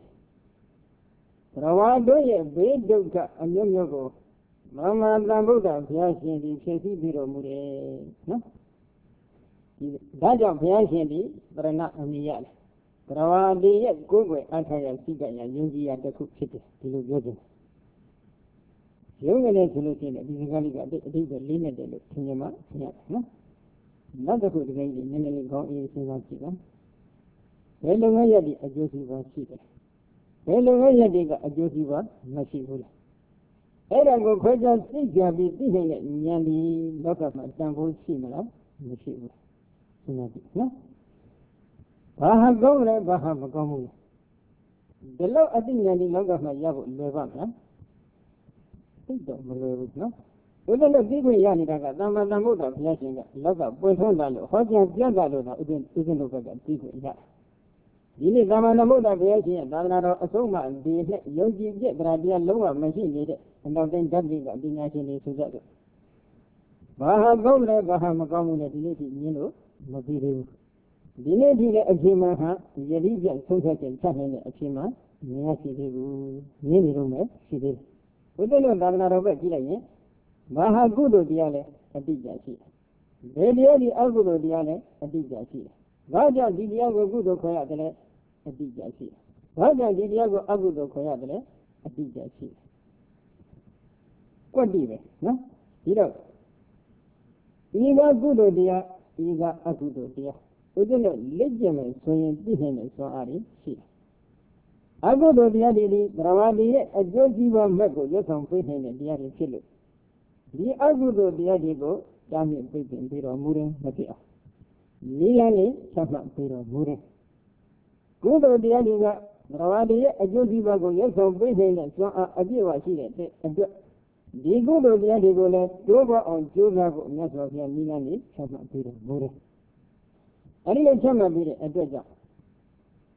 Rawado, big doctor, and young Yogo. Mama Buddha, Piashi, Chesi Biro Mure. That of Piashi, but not a meal. Rawa de Google, Antaya, Siga, and Yungi at the cook city, Tilu. Young and solution, basically got the limit of cinema, no? Not the good way in many go in Singachiga. Hello, Mayadi, a Josiva Chica. Hello, Mayadi, a Josiva, Machibula. Era go kwaja sija bi tihe nyandi loka ma tambo simala mishibu sunadi no baha gomre baha magamu delo adi nyandi loka ma yabu leba na tido mulu no udalo di ko yani daga tamma tambo da bya shin ga loka pwe thon da lo hoja pyata lo da udin udin lo ka di ko yaဒီနေ့သာမန်သမုဒ္ဒဘုရားရှင်ရဲ့သာသနာတော်အဆုံးအမဒီနဲ့ယုံကြည်ပြည့်တရားတရားလုံးဝမရှိနေတဲ့အနောက်တိုင်းဓာတ်တွေကပညာရှင်တွေဆိုကြတယ်။ဘာဟာကောင်းလဲဘာဟာမကောင်းဘူးလဲဒီနေ့ဒီမြင်လို့မသိသေးဘူး။ဒီနေ့ဒီလည်းအချိန်မှဟာယတိပြတ်ဆုံးဖြတ်ခြင်းချက်နေတဲ့အချိန်မှမြင်ရရှိသေးဘူး။မြင်နေတော့မယ်ရှိသေးတယ်။ဘုဒ္ဓတော်သာသနာတော်ပဲကြည့်လိုက်ရင်ဘာဟာကုသိုလ်တရားလဲအတိအကျရှိတယ်။ဘယ်တရားဒီအကုသိုလ်တရားလဲအတိအကျရှိတယ်။ဘာကြောင့်ဒီတရားကိုကုသိုလ်ခေါ်ရတယ်လဲအတိအကျရှိတယ်။ဘာကြောင့်ဒီတရားကိုအကုသိုလ်ခေါ်ရတယ်လဲအတိအကျရှိတယ်။ကွက်တိပဲနော်။ဒီတော့ဒီကကုသိုလ်တရားဒီကအကုသိုလ်တရားဥဒ္ဒနဲ့လက်ကျင်မယ်ဆိုရင်သိနိုင်တဲ့စွမ်းအားရှိတယ်။အကုသိုလ်တရားတွေဒီသရဝတိရဲ့အကျိုးစီးပွားမဲ့ကိုရွတ်ဆောင်ပေးနိုင်တဲ့တရားတွေဖြစ်လို့ဒီအကုသိုလ်တရားတွေကိုတားမြစ်ပိတ်ပင်ပြီးတော့မူရင်မဖြစ်အောင်lý lẽ này chấp nhận từ đó mua đi, cú đầu tiên thì là rồi đi ở chỗ đi vào cái xong bây giờ là cho ở địa phương gì đấy, ở chỗ đi cú đầu tiên thì gọi là chỗ vào ở chỗ nào cũng nhớ sau khi lý lẽ này chấp nhận từ đó mua đi, anh ấy chấp nhận từ đấy ở chỗ nào,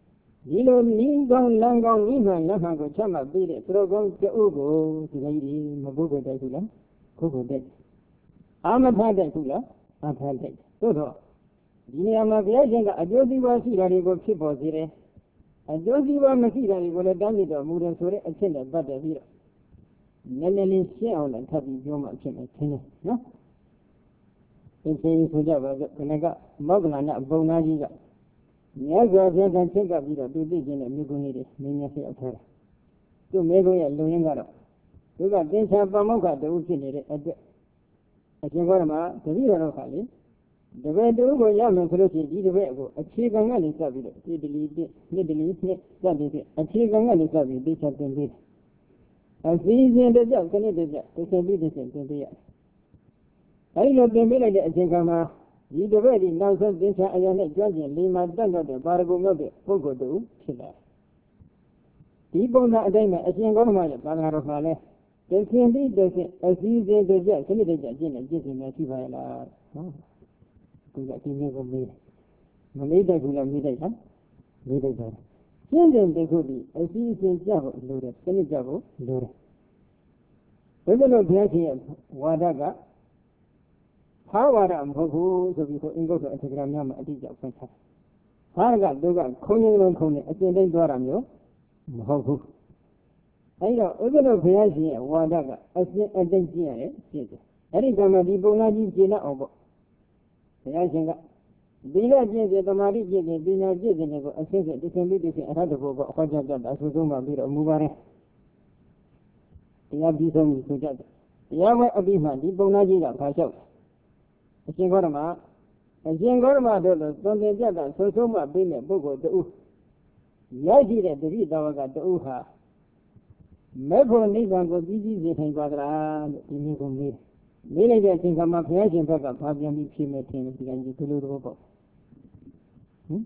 ဒီလိုနီးကောင်းလမ်းကောင်းဤမှန်လက်မှန်ကိုချမှတ်ပြီးတဲ့သူတော်ကောင်းတဦးကိုဒီကကြီးမဘုတ်ကိုတိုက်ဘူးလားခုခုတိုက်အာမထတိုက်ဘူးလားအာထတိုက်သို့တော့ဒီနေရာမှာဘုရားရှင်ကအကျိုးစီးပွားရှိတာတွေကိုဖြစ်ပေါ်စေတယ်အကျိုးစီးပွားမရှိတာတွေကိုလည်းတန်းပြတော်မူတယ်ဆိုတဲ့အချက်နဲ့ပတ်သက်ပြီးတော့နည်းနည်းလေးရှင်းအောင်လည်းထပ်ပြီးပြောမှဖြစ်မယ်ထင်တယ်နော်ဒီချိန်ဆိုကြပါစို့ခဏကမောက္ကလနာဘုံသားကြီးကမြတ်စွာဘုရားကချက်ကပ်ပြီးတော့သူသိခြင်းနဲ့မြေကုန်းလေးတွေနင်းနေဆက်အောင်ထားတယ်သူ့မြေကုန်းရဲ့လုံရင်းကတော့သူကသင်္ချာပမောက္ခတူဖြစ်နေတဲ့အတွက်အရှင်ဘောရမတပည့်တော်တို့ခါလေတပည့်တူကိုရမယ်ဆိုလို့ရှိရင်ဒီတပည့်ကိုအခြေခံကနေစပြီးတော့ဒီတလီတစ်နှစ်တလီနှစ်စသည်ဖြင့်အခြေခံကနေစပြီးသိချသင်ပေးတယ်အစည်းအဝေးတကြစနစ်တကြသိသင်ပြီးသိသင်သင်ပေးရတယ်အဲဒီလိုသင်ပေးလိုက်တဲ့အချိန်ခါမှာဒီတပည့်ဒီနောက်ဆုံးသင်္ချာအရာနဲ့ကြွကျင်လီမာတက်တော့တဲ့ပါရဂုံရောက်တဲ့ပုဂ္ဂိုလ်တူဖြစ်လာဒီပုံစံအတိုင်းမှာအရှင်ကောသမရဲ့ဘာသာတော်မှာလဲသင်္ပြီးသိသင်အစည်းအဝေးတကြစနစ်တကြကျင့်တဲ့ကျင့်စဉ်များရှိပါရဲ့လားနော်ဒီကအချင်းချင်းကိုမေးတယ်မမေးတတ်ဘူးလားမေးတတ်လားမေးတတ်တယ်ရှင်းတယ်တခုဒီအစည်းအဝေးကြဖို့လိုတယ်စနစ်ကြဖို့လိုတယ်ဘယ်လိုဘုရားရှင်ရဲ့ဝါဒကဟာဝါဒမဟုတ်ဘူးဆိုပြီးကိုအင်္ဂုတ္တအထက်ကရာများမှာအတိအကျဖွင့်ထားဟာကသူကခုံင်းလုံးခုံနေအစဉ်တိုင်းသွားတာမျိုးမဟုတ်ဘူးအဲဒီတော့ဥပ္ပဒေဘုရားရှင်ရဲ့ဝါဒကအစဉ်အတိုင်းကျင့်ရတယ်ကျင့်တယ်အဲဒီကမှဒီပုံနာကြီးကျင့်တတ်အောင်ပေါ့ဘုရားရှင်ကဒီလက်ကျင့်စေသမာဓိကျင့်စေပညာကျင့်စေတွေကိုအစဉ်စဉ်တခင်ပြီးတခင်အထက်တဖို့ပေါ့အခွင့်အရေးတတ်တာအဆိုဆုံးမှပြီးတော့မူပါတယ်တရားပြီးဆုံးပြီဆိုကြတယ်တရားဝဲအပြီးမှဒီပုံနာကြီးကခါလျှောက်အရှင်ဂေါတမအရှင်ဂေါတမတို့လိုသွန်သင်ပြတ်တာဆုံးဆုံးမှပြီးမဲ့ပုဂ္ဂိုလ်တူရရှိတဲ့တတိတဝကတူဟာမေဖို့နိဗ္ဗာန်ကိုပြီးပြီးစေထိုင်ပါကလားလို့ဒီမျိုးကိုမေးတယ်မေးလိုက်တဲ့အချိန်ကမှဘုရားရှင်ဘက်ကဘာပြန်ပြီးဖြေမယ်ထင်တယ်ဒီကကြီးဒီလိုတော့ပေါ့ဟင်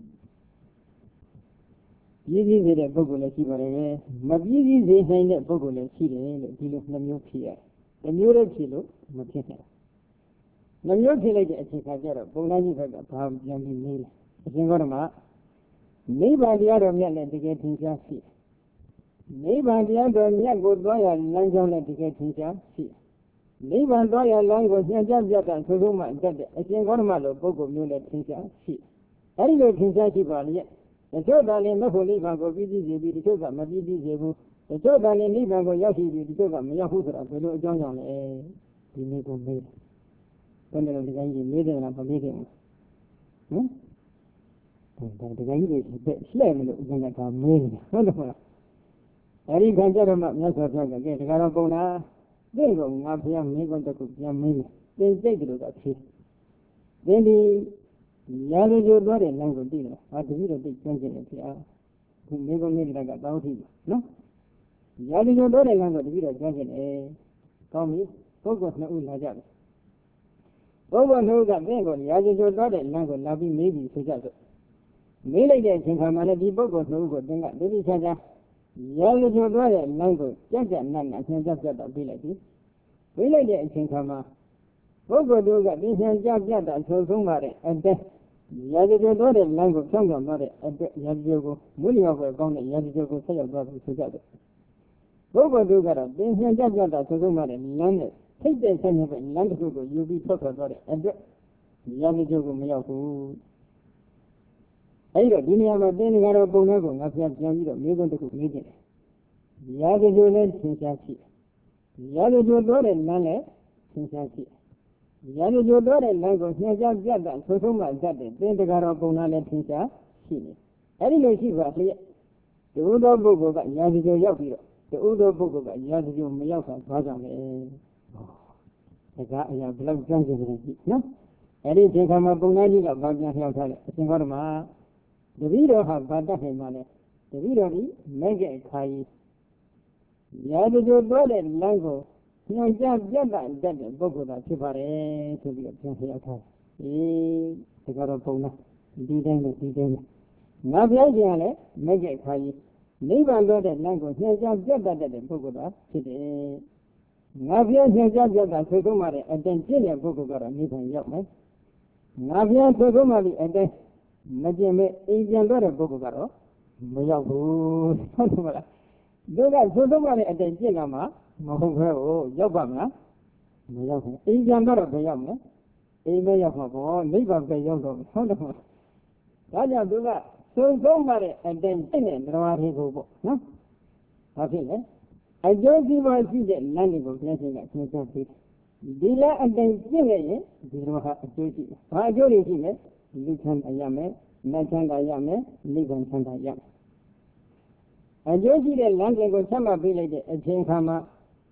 ပြည်စည်းစေတဲ့ပုဂ္ဂိုလ်လည်းရှိပါတယ်မပြည်စည်းစေနိုင်တဲ့ပုဂ္ဂိုလ်လည်းရှိတယ်လို့ဒီလိုနှမျိုးဖြေရတယ်တစ်မျိုးလည်းဖြေလို့မဖြစ်နိုင်နှမျိုးဖြေလိုက်တဲ့အချိန်ခါကျတော့ပုံသားကြီးဘက်ကဘာပြန်ပြီးမေးတယ်အရှင်ဂေါတမနိဗ္ဗာန်တရားတော်မြတ်လည်းတကယ်ထင်ရှားရှိနိဗ္ဗာန်တရားတော်မြတ်ကိုသွားရလမ်းကြောင်းလည်းတကယ်ထင်ရှားရှိနိဗ္ဗာန်သွားရလမ်းကိုညှဉ်းပပြတ်တာဆိုဆုံးမှတတ်တဲ့အရှင်ဂေါတမလိုပုဂ္ဂိုလ်မျိုးလည်းထင်ရှားရှိအဲဒီလိုထင်ရှားရှိပါလေတချို့ကလည်းမဖို့နိဗ္ဗာန်ကိုပြီးပြီးစေပြီးတချို့ကမပြီးပြီးစေဘူးတချို့ကလည်းနိဗ္ဗာန်ကိုရောက်ရှိပြီးတချို့ကမရောက်ဘူးဆိုတာဘယ်လိုအကြောင်းကြောင့်လဲဒီမျိုးကိုမေးတယ်ဘယ်လိုဒီကကြီးမေးတယ်လားမမေးတယ်ဟမ်ဒါဒီကကြီးတွေလှည့်မလို့အရင်ကမေးတယ်ဟုတ်တယ်မလားအဲဒီခါကျတော့မှမြတ်စွာဘုရားကကဲဒီကတော့ပုံလားသိကုန်ငါဘုရားမင်းကုန်တခုပြန်မင်းတယ်သင်စိတ်တို့ကဖြေသင်ဒီရာဇဂိုသွားတဲ့လမ်းကိုသိတယ်ဟာတပည့်တော်သိကျွမ်းကျင်တယ်ဘုရားဒီမင်းကုန်နေတဲ့ကတောင်းထိပါနော်ရာဇဂိုသွားတဲ့လမ်းကိုတပည့်တော်ကျွမ်းကျင်တယ်ကောင်းပြီပုဂ္ဂိုလ်နှစ်ဦးလာကြတယ်ပုဂ္ဂိုလ်နှစ်ဦးကသင်ကိုရာဇဂိုသွားတဲ့လမ်းကိုလာပြီးမေးပြီးဆိုကြဆိုမေးလိုက်တဲ့အချိန်ခါမှာလည်းဒီပုဂ္ဂိုလ်နှစ်ဦးကိုသင်ကတိတိကျကျရာဇဂိုသွားတဲ့လမ်းကိုကြက်ကြက်နတ်နတ်ဆင်းကြက်တော့ပြေးလိုက်ပြီပြေးလိုက်တဲ့အချိန်ခါမှာပုဂ္ဂိုလ်တို့ကဒီဆင်းကြက်ကြက်တာဆိုဆုံးပါတဲ့အတဲရာဇဂိုသွားတဲ့လမ်းကိုဖြောင်းဖြောင်းသွားတဲ့အတွက်ရာဇဂိုကိုမွေးလျော်ပွဲကောင်းတဲ့ရာဇဂိုကိုဆက်ရောက်သွားပြီးဆိုကြတယ်ပုဂ္ဂိုလ်တို့ကတော့ဒီဆင်းကြက်ကြက်တာဆိုဆုံးပါတဲ့လမ်းနဲ့ထိတ်တဲ့ဆက်နေပဲလမ်းတစ်ခုကိုယူပြီးထွက်ထွက်သွားတဲ့အတွက်ရာဇဂိုကိုမရောက်ဘူးအဲဒီတော့ဒီနေရာမှာတင်းနေကတော့ပုံထဲကိုငါပြန်ပြန်ပြီးတော့မျိုးစုံတစ်ခုမေးကြည့်တယ်။ရာဇဂိုလည်းသင်ရှားရှိ။ရာဇဂိုသွားတဲ့လမ်းလည်းသင်ရှားရှိ။ရာဇဂိုသွားတဲ့လမ်းကိုညှဉ်းပပြတ်တာဆိုဆုံးမှတတ်တဲ့တင်းတကားတော်ပုံသားလည်းသင်ရှားရှိနေ။အဲဒီလိုရှိပါလျက်တူသောပုဂ္ဂိုလ်ကရာဇဂိုရောက်ပြီးတော့တူသောပုဂ္ဂိုလ်ကရာဇဂိုမရောက်တာဘာကြောင့်လဲ။ဒါကအရာဘယ်လောက်ကြမ်းကြုတ်နေကြည့်နော်။အဲဒီဒီခါမှာပုံသားကြီးကဘာပြန်လျှောက်ထားလဲအရှင်ဂေါတမတပည့်တော်ဟာဗာတတ်နိုင်ပါလေတပည့်တော်ဒီမဲ့တဲ့ခါကြီးရာဇဂိုသွားတဲ့လမ်းကိုညွှန်ကြားပြတ်တာတတ်တဲ့ပုဂ္ဂိုလ်သာဖြစ်ပါတယ်ဆိုပြီးတော့ပြန်လျှောက်ထားအေးဒီကတော့ပုံလားဒီတိုင်းနဲ့ဒီတိုင်းနဲ့ငါပြောကြရင်လည်းမဲ့တဲ့ခါကြီးနိဗ္ဗာန်သွားတဲ့လမ်းကိုညွှန်ကြားပြတ်တတ်တဲ့ပုဂ္ဂိုလ်သာဖြစ်တယ်ငါပြောညွှန်ကြားပြတ်တာဆိုဆုံးမှတဲ့အတိုင်းကျင့်တဲ့ပုဂ္ဂိုလ်ကတော့နိဗ္ဗာန်ရောက်မယ်ငါပြောဆိုဆုံးမှဒီအတိုင်းမကျင်မဲ့အိမ်ပြန်တော့တဲ့ပုဂ္ဂိုလ်ကတော့没要不，看懂了。这个说什么呢？在这个嘛，我们说要办嘛，没要不，一讲到了不要嘛，一没要不，没办法要到，看懂了。大家都说说什么呢？在这呢，不话题多不？喏，好听嘞。哎，就是说现在哪里不偏心的，现在是。ဒီလားအတိုင်းပြည့်နေရင်ဒီလိုဟာအကျိုးရှိတယ်။ဘာအကျိုးတွေရှိလဲ။လူချမ်းသာရမယ်၊နတ်ချမ်းသာရမယ်၊နိဗ္ဗာန်ချမ်းသာရမယ်။အကျိုးရှိတဲ့လမ်းစဉ်ကိုဆက်မှတ်ပေးလိုက်တဲ့အချိန်ခါမှာ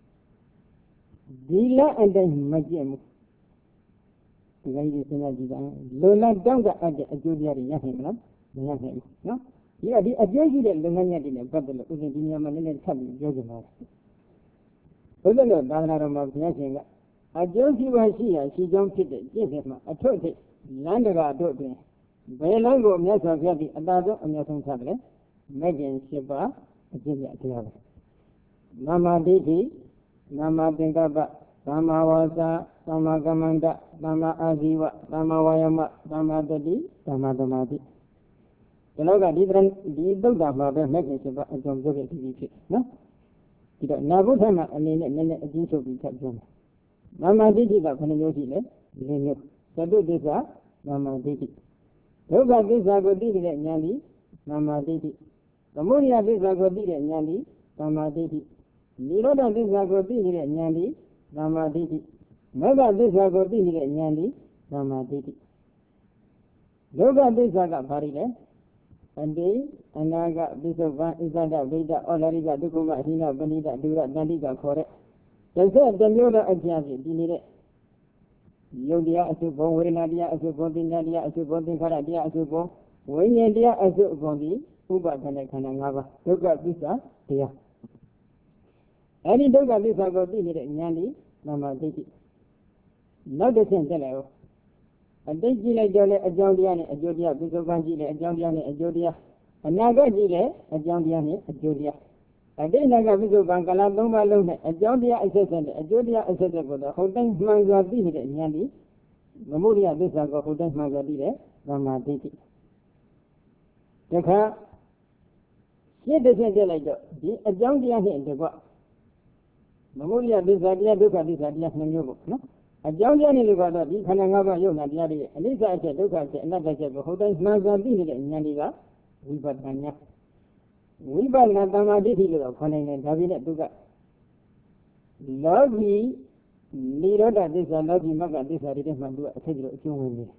ဒီလားအတိုင်းမကျင့်ဘူး။ဒီကိစ္စစဉ်းစားကြည့်ပါလိုလားတောင်းတဲ့အပ်တဲ့အကျိုးတရားတွေရနိုင်မလား။မရနိုင်ဘူးနော်။ဒီကဒီအကျိုးရှိတဲ့လုပ်ငန်းရပ်တွေနဲ့ပတ်သက်လို့ဥစဉ်ဒီညမှာနည်းနည်းဆက်ပြီးပြောကြပါမယ်။ဥစဉ်တော့သာသနာတော်မှာဘုရားရှင်ကအကျိုးရှိပါရှိရာရှိကြောင်းဖြစ်တဲ့ကျင့်စဉ်မှာအထွတ်ထိပ်လမ်းတကာတို့တွင်ဘယ်လမ်းကိုအများဆုံးဖြတ်ပြီးအတာဆုံးအများဆုံးဖြတ်တယ်။မဲ့ကျင်ရှိပါအကျင့်ရတရားပဲ။သမ္မာဒိဋ္ဌိသမ္မာသင်္ကပ္ပသမ္မာဝါစာသမ္မာကမ္မန္တသမ္မာအာဇီဝသမ္မာဝါယမသမ္မာတတိသမ္မာသမာဓိဒီလောကဒီတရဒီသုဒ္ဓမှာပဲမဲ့ကျင်ရှိပါအကြောင်းပြောခဲ့ပြီးဖြစ်နော်။ဒီတော့နာဘုဒ္ဓမှာအနေနဲ့နည်းနည်းအကျဉ်းချုပ်ပြီးထပ်ပြောမယ်။သမ္မာဒိဋ္ဌိကဘယ်နှမျိုးရှိလဲ။၄မျိုး။သတုသစ္စာသမ္မာဒိဋ္ဌိဒုက္ခသစ္စာကိုသိတဲ့ဉာဏ်ဒီသမ္မာဒိဋ္ဌိသမုဒယသစ္စာကိုသိတဲ့ဉာဏ်ဒီသမ္မာဒိဋ္ဌိနိရောဓသစ္စာကိုသိတဲ့ဉာဏ်ဒီသမ္မာဒိဋ္ဌိမဂ္ဂသစ္စာကိုသိတဲ့ဉာဏ်ဒီသမ္မာဒိဋ္ဌိဒုက္ခသစ္စာကဘာတွေလဲအတိအနာဂပစ္စုပန်ဣဇဒဗိဒဩလာရိကဒုက္ခမအဟိနပဏိတဒုရတန္တိကခေါ်တဲ့တစ်ဆက်တစ်မျိုးသောအကျဉ်းဖြင့်ဒီနေတဲ့ယုတ်တရားအစုဘုံဝေဒနာတရားအစုဘုံသင်္ခါတရားအစုဘုံသင်္ခါရတရားအစုဘုံဝိညာဉ်တရားအစုဘုံဒီဥပါဒณะခန္ဓာ၅ပါးဒုက္ခသစ္စာတရားအဲဒီဒုက္ခသစ္စာကိုသိနေတဲ့ဉာဏ်ဒီသမ္မာဒိဋ္ဌိနောက်တစ်ဆင့်တက်လာရောအတိတ်ကြည့်လိုက်တော့လေအကြောင်းတရားနဲ့အကျိုးတရားပြစ္ဆုတ်ပန်ကြည့်လေအကြောင်းတရားနဲ့အကျိုးတရားအနာဂတ်ကြည့်လေအကြောင်းတရားနဲ့အကျိုးတရားအတိတ်နာကပြစ္ဆုတ်ပန်ကလသုံးပါးလုံးနဲ့အကြောင်းတရားအဆက်ဆက်နဲ့အကျိုးတရားအဆက်ဆက်ကိုတော့ဟုတ်တိုင်းမှန်စွာသိနေတဲ့ဉာဏ်ဒီသမုဒိယသစ္စာကိုဟုတ်တိုင်းမှန်စွာသိတဲ့သမ္မာဒိဋ္ဌိတခါရှင်းတစ်ဆင့်တက်လိုက်တော့ဒီအကြောင်းတရားနဲ့တကွသမုဒိယသစ္စာတရားဒုက္ခသစ္စာတရားနှစ်မျိုးပေါ့နော်အကြောင်းတရားနဲ့လို့ကတော့ဒီခန္ဓာ၅ပါးယုံနာတရားတွေအနိစ္စအချက်ဒုက္ခအချက်အနတ္တအချက်ကိုဟုတ်တိုင်းမှန်စွာသိနေတဲ့ဉာဏ်တွေကဝိပဿနာဝိပဿနာသမ္မာဒိဋ္ဌိလို့ခေါ်နိုင်တယ်ဒါပြည့်နဲ့သူကလောကီနိရောဓသစ္စာလောကီမဂ္ဂသစ္စာတွေထဲမှာသူကအထက်ကြီးတော့အကျုံးဝင်နေတယ်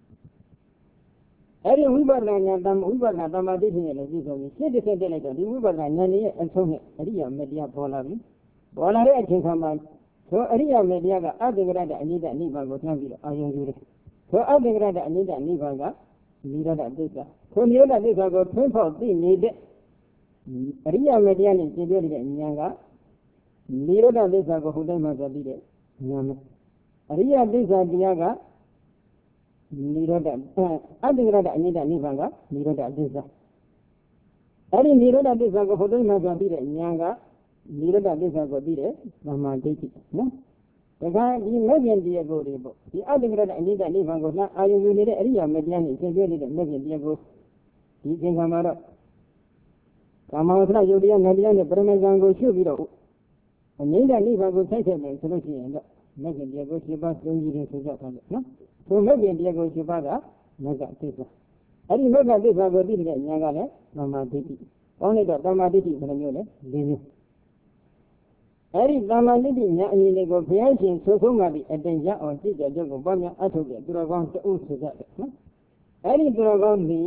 အဲဒီဝိပဿနာဉာဏ်တမ္ဝိပဿနာသမ္မာဒိဋ္ဌိနဲ့လည်းပြည့်စုံပြီးရှင်းတစ်ဆက်တက်လိုက်တော့ဒီဝိပဿနာဉာဏ်ရဲ့အဆုံးနဲ့အရိယာမေတ္တရားပေါ်လာပြီပေါ်လာတဲ့အချိန်ခါမှာဆိုအရိယာမေတ္တရားကအတ္တကရတအနိဒနိဗ္ဗာန်ကိုထမ်းပြီးတော့အာယုံယူတယ်ဆိုအတ္တကရတအနိဒနိဗ္ဗာန်ကနိရောဓသစ္စာခုနိရောဓသစ္စာကိုထွန်းဖောက်သိနေတဲ့အရိယာမေတ္တရားနဲ့ရှင်းပြနေတဲ့ဉာဏ်ကနိရောဓသစ္စာကိုဟုတ်တိုင်းမှဆိုပြီးတဲ့ဉာဏ်နဲ့အရိယသစ္စာတရားကနိရောဓအတ္တကရတအနိဒနိဗ္ဗာန်ကနိရောဓသစ္စာအဲဒီနိရောဓသစ္စာကိုဟုတ်တိုင်းမှဆိုပြီးတဲ့ဉာဏ်ကနိရောဓသစ္စာကိုပြီးတဲ့သမ္မာဒိဋ္ဌိနော်ဒါကဒီမဲ့ပြင်တရားကိုတွေပေါ့ဒီအတ္တကရတအနိဒနိဗ္ဗာန်ကိုလှအာယုံယူနေတဲ့အရိယာမေတ္တရားနဲ့ရှင်းပြနေတဲ့မဲ့ပြင်တရားကိုဒီသင်္ခါမှာတော့ကာမဝဆရာယုတ်တရားနဲ့တရားနဲ့ပရမဇန်ကိုရှုပြီးတော့အငြိမ့်တဲ့နိဗ္ဗာန်ကိုဆိုင်ဆက်မယ်ဆိုလို့ရှိရင်တော့မဂ္ဂင်တရားကိုရှင်းပါသုံးကြည့်တယ်ဆိုကြတာလေနော်ဆိုမဂ္ဂင်တရားကိုရှင်းပါကမဂ္ဂသစ္စာအဲ့ဒီမဂ္ဂသစ္စာကိုသိတဲ့ဉာဏ်ကလည်းသမ္မာဒိဋ္ဌိပေါင်းလိုက်တော့သမ္မာဒိဋ္ဌိဘယ်လိုမျိုးလဲ၄မျိုးအဲ့ဒီသမ္မာဒိဋ္ဌိဉာဏ်အမြင်တွေကိုဘုရားရှင်ဆိုဆုံးမှပြီးအတင်ရအောင်သိကြတဲ့ကိုပေါ့များအထုတ်တဲ့သူတော်ကောင်းတဦးဆိုကြတယ်နော်အဲ့ဒီသူတော်ကောင်းဒီ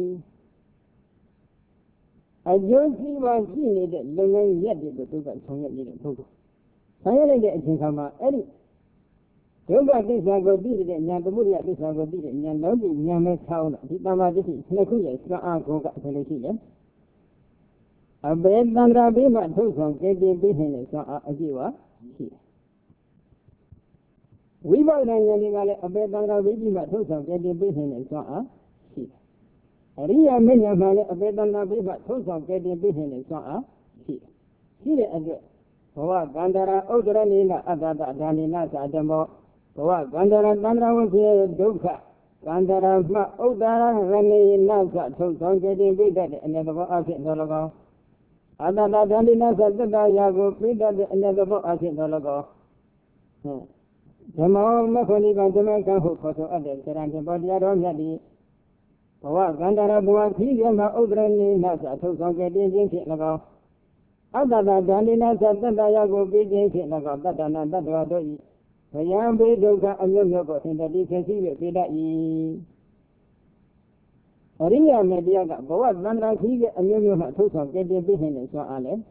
အကျိုးစီးပွားရှိနေတဲ့လုပ်ငန်းရက်တွေကိုသူကဆောင်ရွက်နေတဲ့ပုဂ္ဂိုလ်ဆောင်ရွက်လိုက်တဲ့အချိန်ခါမှာအဲ့ဒီဒုက္ခသစ္စာကိုသိတဲ့ဉာဏ်သမုဒယသစ္စာကိုသိတဲ့ဉာဏ်လုံးကြီးဉာဏ်မဲ့ဆောင်းတော့ဒီသမ္မာဒိဋ္ဌိနှစ်ခုရဲ့စွမ်းအားကိုကဘယ်လိုရှိလဲအဘေသန္တရာဘေးမှာထုတ်ဆောင်ကြည်တင်ပြီးနေတဲ့စွမ်းအားအကြည့်ပါရှိတယ်ဝိပဿနာဉာဏ်တွေကလည်းအဘေသန္တရာဘေးကြီးမှာထုတ်ဆောင်ကြည်တင်ပြီးနေတဲ့စွမ်းအားရှိတယ်အရိယာမဉ္ဇဉ်မှာလည်းအပေတနာပိပထုတ်ဆောင်ကြည်တင်ပြီးနေတဲ့စွမ်းအားရှိတယ်။ရှိတဲ့အတွက်ဘဝကန္တရာဥဒ္ဒရနေနအတ္တတဒါနိနသာဓမောဘဝကန္တရာတန္တရာဝစီဒုက္ခ Kandarama Udara Rani Nasa Sultan getting bigger another Asit Dolago. Adana Dandina Sata Yago bigger another Asit Dolago. Jamal Makoni Jamaica who for others and body around Yadi. Power Gandara Bua Yama Udrani Nasa Sultan getting in Lago. Adana Dandina Sata Yago big in Lago, Dadana Dadua. The young baby doga and young yogurt in the decency with Pida. Aria Mediaga, go out, run like he and young yogurt to get the business so Allen.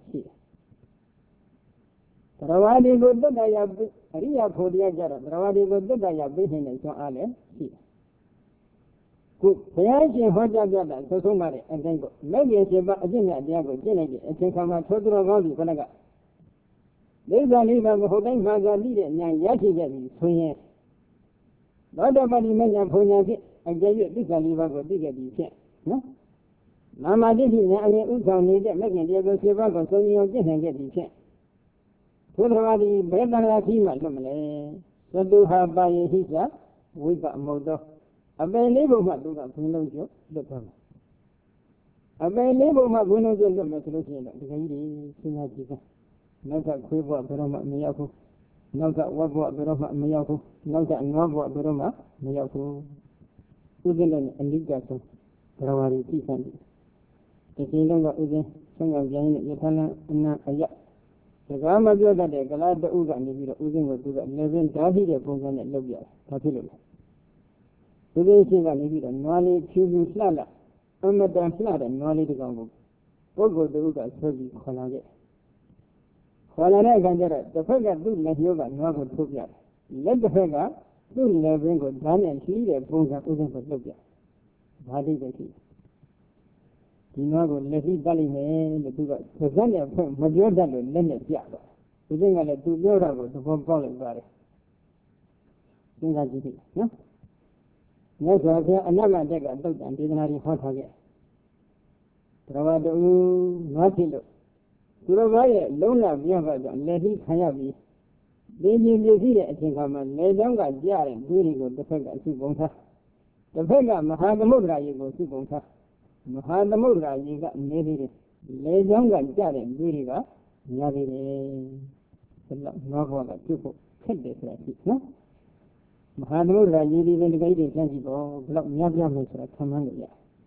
Rawadi good that I have Aria Podia Jara, Rawadi good that I have business so Allen. Good. The Asian Hoja so somebody and then go. Maybe it's about a dinner, Diago, Jenny, and take on my total of all the Panaga. They are leaving the whole thing by the leader, and Yaki, Swing. Not nobody made a pony and gave you this lever go bigger than you can. Mamma did it, and you also need it, making the other silver, so you didn't get the chance. Put her body better than a female, so do her by his we got motor. A very label might do that, the problem. A very label might win over the methodology, the lady, synergy. Nota Quivo Beroma Miyaku, Nota Wabo Beroma Miyaku, Nota Novo Beroma Miyaku, Uzen and Ligaso, Rawari Tiffany. The kingdom of Uzen, Song of Jain, Yatana, and Aya. The Gama Yoga, the Galada Uga, and the Uzen was to the eleven Dadi, the Pongan and Lobia, Papillo. Uzen Siva, Nivida, Nali, Chubu Slala, Amadan Slada, Nali the Gombo. Ogo the Uga, Serbi, Kolage. While I gather the figure do let yoga no good to let the figure do never go down and see the bones of Uzen for Lubia. Body the key. Dinago let it belly me the two present a firm, but you're done with Lenny Piago. Using a two Yorago to form Pollock Barry. Think I did it, no? Yes, I hear another deck I took and didn't have hot again. Travado, Martilo. Surabaya, Lona Biava, Lady Kayabi. They did you see it, I think I'm a Ledonga Jar and really good the Pega Subonta. The Pega Mahamudra you go Subonta. Mahamudra you got maybe Ledonga Jar and really got Yavi. Novoga, people, kept this like it, no? Mahamudra you even the guiding sensible, block Yabia, Command.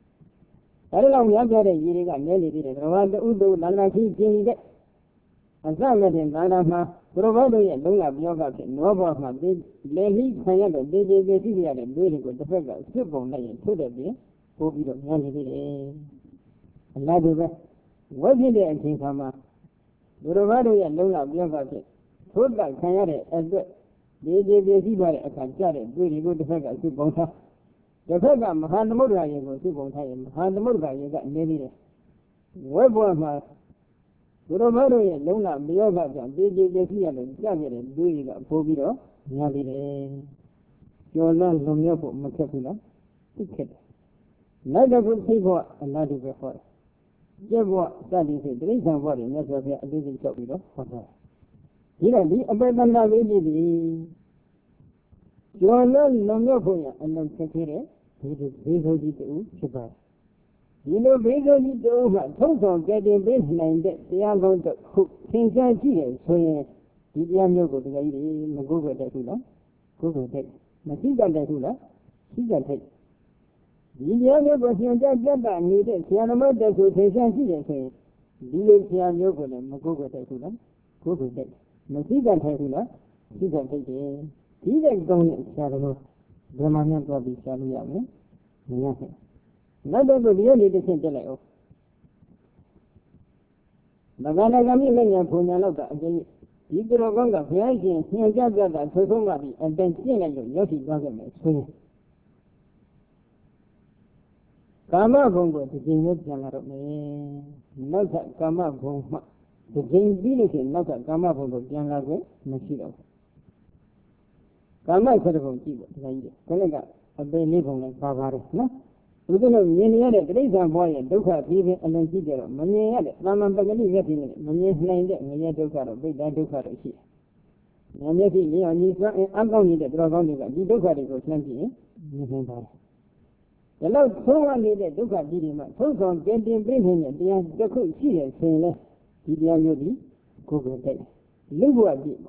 I don't know whether you got nearly did it. I the Udo, Lana, he did it. And some of them, Lana, Provodo, and Luna Yoga, Nova, my big, Lady, Kayaka, they did the city at a building with the figure, super lay, put it there, hope you don't want it. And that is what did they think of my Provodo and Luna Yoga, put that Kayaka as well. They did the city at a Kayaka, really good figure, super. The program had the motor I go to time, had the motor I got maybe. Where was my Romero, Luna, Bioga, B J G, and Janet, doing a Pobito, Yadi. Your land from your Macapula, ticket. Neither good people and not before. Jabo studies the reason why it never be a living shop with us. Here be a better than the Your land, no more, and then secure. He is visually to Chiba. You know, visually to over, total getting baseline that they are going to cook things like here. So, did you have no good lady, Magoga Dakula? Google take. Masiga Dakula, she got take. Did you have no good Jabba needed? Sianama Daku, they can see it. Did you see a yoga and Magoga Dakula? Google take. Masiga Dakula, she got take it. He then gone in Salamo. Brahman probably Samuel. Nothing. Not over really the same delay. Magana Gami Lena Punaloga again. You could have gone to Fianchi, Fianjaga, Sosomari, and then seeing you, Yoshi government. Kama Bongo to James Janaro. Not that Kama Bongo. The James Billikin, not that Kama Bongo Janaro, Machiro. Kama Sarabo, Collega, a very living and Pavare, no? We don't know many other reason why a Duka, even a Lantidero, many other, Raman Bagani, Many named it, many Duka, big Duka here. ဉာဏ်မျက်စိလျော်ညီစွမ်းအကောင်းနေတဲ့သူတော်ကောင်းတွေကဒီဒုက္ခတွေကိုလှမ်းကြည့်ရင်မြင်နိုင်ပါတယ်။ဒီလောက်သုံးရနေတဲ့ဒုက္ခကြီးတွေမှာသုံးဆောင်ကဲတင်ပြနေတဲ့တရားတစ်ခုရှိရဆိုရင်လေဒီတရားမျိုးဒီကိုယ်ကိုယ်တိုက်လူဘဝကြည့်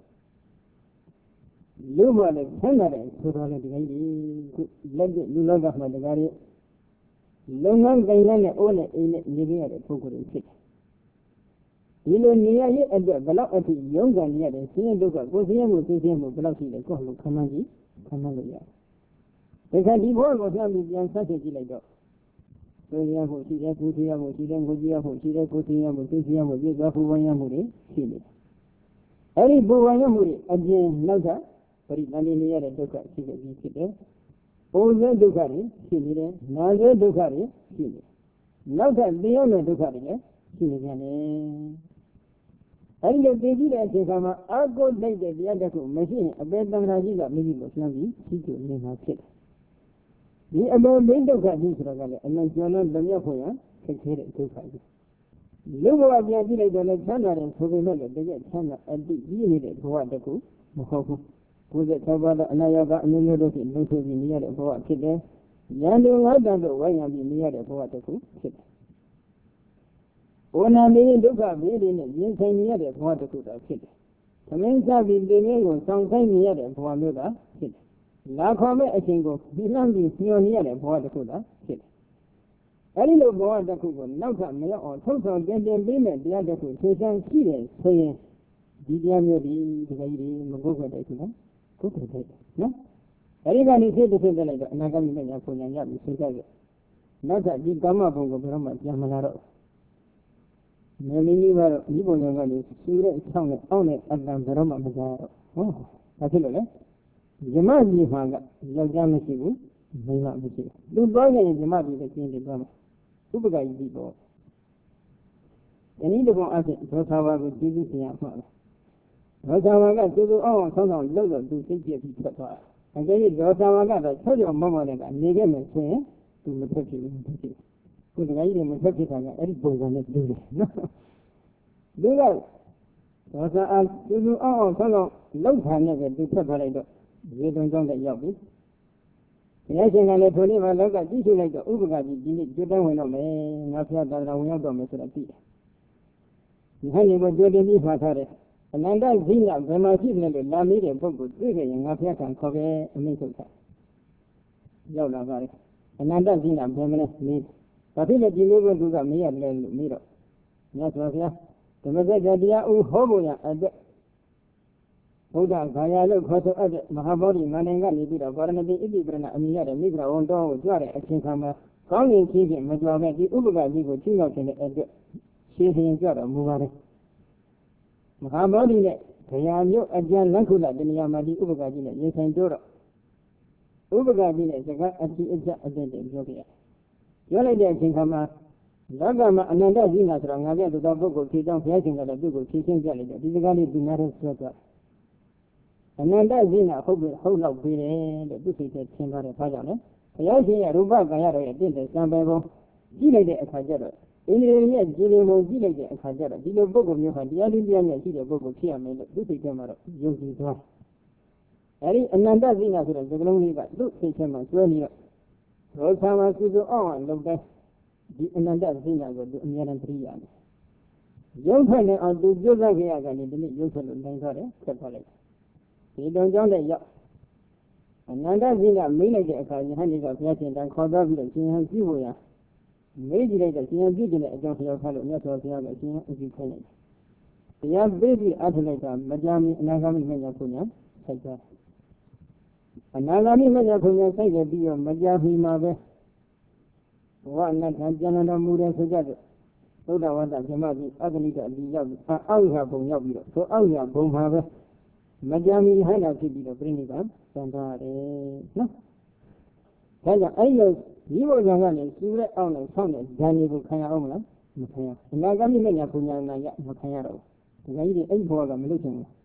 လူဘဝလည်းဆန်းတယ်ဆိုတော့လေဒီကိခုလက်ကျလူလောကမှာတကားလေးလုပ်ငန်းကိန်းနဲ့အိုးနဲ့အိမ်နဲ့နေကြရတဲ့ပုဂ္ဂိုလ်တွေဖြစ်တယ်ဒီလိုနေရရဲ့အတွက်ဘလောက်အထိရုန်းကန်ရတဲ့ဆင်းရဲဒုက္ခကိုဆင်းရဲမှုသိသိမှုဘလောက်ရှိလဲကိုယ်လိုခံမှန်းကြည့်ခံမှန်းလို့ရတယ်ဒါကဒီဘဝကိုပြန်ပြီးပြန်ဆက်ကြည့်လိုက်တော့သိရမှုရှိတယ်ကိုသိရမှုရှိတယ်ကိုကြည့်ရမှုရှိတယ်ကိုသိရမှုသိသိရမှုပြည့်စုံဖို့ဝရမှုတွေရှိနေတယ်အဲ့ဒီဘဝရမှုတွေအပြင်နောက်ထပ်ပရိသန္တိနေရတဲ့ဒုက္ခရှိတဲ့ကြီးဖြစ်တယ်ဘုံရဲ့ဒုက္ခတွေရှိနေတယ်နာရဲ့ဒုက္ခတွေရှိနေတယ်နောက်ထပ်သိရမယ့်ဒုက္ခတွေလည်းရှိနေပြန်တယ်အဲဒီလိုသိကြည့်တဲ့အချိန်မှာအာကိုလိုက်တဲ့တရားတစ်ခုမရှိရင်အပေတံခါကြီးကမိမိကိုလှမ်းပြီးရှိကျနေမှာဖြစ်တယ်ဒီအမေမင်းဒုက္ခကြီးဆိုတော့ကလည်းအနန္တကျော်လုံးလက်မြောက်ဖို့ရခက်ခဲတဲ့ဒုက္ခကြီးလူဘဝပြန်ကြည့်လိုက်တော့လည်းချမ်းသာတယ်ဆိုပေမဲ့လည်းတကယ်ချမ်းသာအတိကြီးနေတဲ့ဘဝတစ်ခုမဟုတ်ဘူးကိုယ်ကဘာသာအနာရောဂါအမျိုးမျိုးတို့ဖြင့်လုံဆိုပြီးနေရတဲ့ဘဝဖြစ်တယ်ဉာဏ်တော်ငါးတန်တို့ဝိုင်းရံပြီးနေရတဲ့ဘဝတစ်ခုဖြစ်တယ်ဘဝနာမင်းဒုက္ခဘေးတွေနဲ့ရင်ဆိုင်နေရတဲ့ဘဝတစ်ခုသာဖြစ်တယ်သမင်းစားပြီးတင်င်းကိုဆောင်ဆိုင်နေရတဲ့ဘဝမျိုးသာဖြစ်တယ်လာခေါ်မဲ့အချိန်ကိုဒီလမ်းပြီးညှော်နေရတဲ့ဘဝတစ်ခုသာဖြစ်တယ်အဲဒီလိုဘဝတစ်ခုကိုနောက်ထပ်မရောက်အောင်ထုတ်ဆောင်တင်တင်ပေးမဲ့တရားတစ်ခုသိချမ်းရှိတယ်ဆိုရင်ဒီတရားမျိုးဒီဒီကကြီးတွေမပုတ်ခွက်တိုက်ဘူးနော်ပုတ်ခွက်တိုက်နော်အဲဒီကနေသိတဲ့ဖြစ်တဲ့လိုက်တော့အနာဂတ်မြတ်ညာပုံညာရပြီဆိုကြတယ်နောက်ထပ်ဒီကာမဘုံကိုဘယ်တော့မှပြန်မလာတော့မင်းကြီးကတော့ဒီပုံစံကနေစူတဲ့ဆောင်းနဲ့အောင်းနဲ့အတန်ဘယ်တော့မှမကြားတော့ဟောဘာဖြစ်လို့လဲဇမကြီးမှာကယောက်ျားမရှိဘူးမိန်းမမရှိဘူးသူသွားနေရင်ဇမကြီးလည်းကျင်းတယ်သွားမှာဥပက္ခကြီးပြီးတော့ဒီနည်းတစ်ပုံအဖြစ်ဒေါသဝါကိုကြည့်ကြည့်ပြရမှာဒေါသဝါကသူ့သူအောင်းဆောင်းဆောင်းလှုပ်တော့သူစိတ်ကြက်ပြီးထွက်သွားအကျဉ်းဒေါသဝါကတော့၆ကြောင်မောက်မောက်နဲ့ကနေခဲ့မယ်ဆိုရင်သူမထွက်ဖြစ်ဘူးမထွက်ဖြစ်ကိုယ်တကယ်ကြီးမထွက်ဖြစ်တာကအဲ့ဒီပုံစံနဲ့တူတယ်နော်သူကဒေါသအားသူ့သူအောင်းအောင်ဆောင်းဆောင်းလှုပ်ထားနေတယ်သူထွက်သွားလိုက်တော့ရေတုံကြောင့်လည်းရောက်ပြီဘုရားရှင်ကလည်းထိုနေ့မှာလောကကြည့်ရှုလိုက်တော့ဥပက္ခကြီးဒီနေ့ကျွတ်တန်းဝင်တော့မယ်ငါဖျားသာသနာဝင်ရောက်တော့မယ်ဆိုတာသိတယ်ဒီဟန်ဒီကိုကျွတ်တင်ပြီးဖာထားတယ်အနန္တဇိနဘယ်မှာဖြစ်နေလို့လာမေးတဲ့ပုဂ္ဂိုလ်တွေ့ခဲ့ရင်ငါဖျားခံခေါ်ပဲအမိန့်ထုတ်တာရောက်လာပါလေအနန္တဇိနဘယ်မလဲမေးဘာဖြစ်လဲဒီလိုကသူကမေးရတယ်လို့မေးတော့မြတ်စွာဘုရားဓမ္မစကြာတရားဥဟောဖို့ရအတွက်ဘုရားဂါယာလို့ခေါ်ဆိုအပ်တဲ့မဟာဗောဓိမန္တန်ကနေပြီးတော့ဗာရဏသီဣတိပရဏအမိရတဲ့မိဂရဝံတော်ကိုကြွတဲ့အချိန်ခါမှာကောင်းရင်ကြီးဖြင့်မကြွပဲဒီဥပက္ခကြီးကိုချင်းရောက်တဲ့အတွက်ရှင်းရှင်းကြတော့မူပါတယ်မဟာဗောဓိနဲ့ဂါယာမြို့အကျဉ်းလက္ခုလတဏှာမှာဒီဥပက္ခကြီးနဲ့ရင်ဆိုင်ကြတော့ဥပက္ခကြီးနဲ့စကားအတိအကျအတဲ့တဲ့ပြောခဲ့ရပြောလိုက်တဲ့အချိန်ခါမှာလောကမှာအနန္တဇိနာဆိုတာငါပြတဲ့ပုဂ္ဂိုလ်ဖြစ်ကြောင်းဘုရားရှင်ကလည်းသူ့ကိုဖြေရှင်းပြလိုက်တယ်ဒီစကားလေးသူများတဲ့ဆွဲသွားအနန္တဇိနာဟုတ်ပြီဟုတ်တော့ပြီးတယ်လို့သူစိတ်ထဲသင်သွားတယ်ဘာကြောင့်လဲဘုရားရှင်ရဲ့ရူပကာယတော်ရဲ့တင့်တဲ့စံပယ်ပုံကြည့်လိုက်တဲ့အခါကျတော့အင်းဒီရဲ့ကြည်လင်ပုံကြည့်လိုက်တဲ့အခါကျတော့ဒီလိုပုဂ္ဂိုလ်မျိုးဟာတရားလေးတရားနဲ့ရှိတဲ့ပုဂ္ဂိုလ်ဖြစ်ရမယ်လို့သူစိတ်ထဲမှာတော့ယုံကြည်သွားအဲဒီအနန္တဇိနာဆိုတဲ့စကားလုံးလေးကသူ့စိတ်ထဲမှာကျွဲနေတော့ရောဆာမစုစုအောင်အောင်လုပ်တဲ့ဒီအနန္တဇိနာကိုသူအများနဲ့ပြရမယ်ရုပ်ထွက်နေအောင်သူပြုတ်သက်ခဲ့ရကနေဒီနေ့ရုပ်ထွက်လို့နိုင်သွားတယ်ဆက်သွားလိုက်ဒီတုံကြောင့်တဲ့ရောက်အနန္တဇိနာမိလိုက်တဲ့အခါယဟန်ဒီကဘုရားရှင်တန်ခေါ်သွားပြီးတော့ရှင်ဟန်ပြုဖို့ရမေးကြည့်လိုက်တဲ့ရှင်ဟန်ပြုတဲ့အကြောင်းပြောထားလို့မြတ်စွာဘုရားကရှင်ဟန်အကြည့်ခိုင်းလိုက်တရားပေးပြီးအထုလိုက်တာမကြမီအနာဂါမိမညာခုညာဆိုင်သွားအနာဂါမိမညာခုညာဆိုင်တယ်ပြီးတော့မကြမီမှာပဲဘဝနဲ့တန်ကျန်တော်မူတယ်ဆိုကြတဲ့သုဒ္ဓဝတ္တဗြဟ္မကြီးအဂနိကအလီရောက်ပြီးအောက်ရဘုံရောက်ပြီးတော့ဆိုအောက်ရဘုံမှာပဲမကြမီဟဲ့တာဖြစ်ပြီးတော့ပြိဋိဘံသံသွားတယ်နော်ဒါကြောင့်အဲ့လိုဒီဘုရားကလည်းစူတဲ့အောက်နဲ့ဆောင်းတဲ့ဉာဏ်တွေကိုခံရအောင်မလားမခံရအနာဂတ်မြင့်ညာဘုံညာနာရမခံရတော့ဘူးဒီကကြီးအဲ့ဘဝကမလွတ်ချင်ဘူး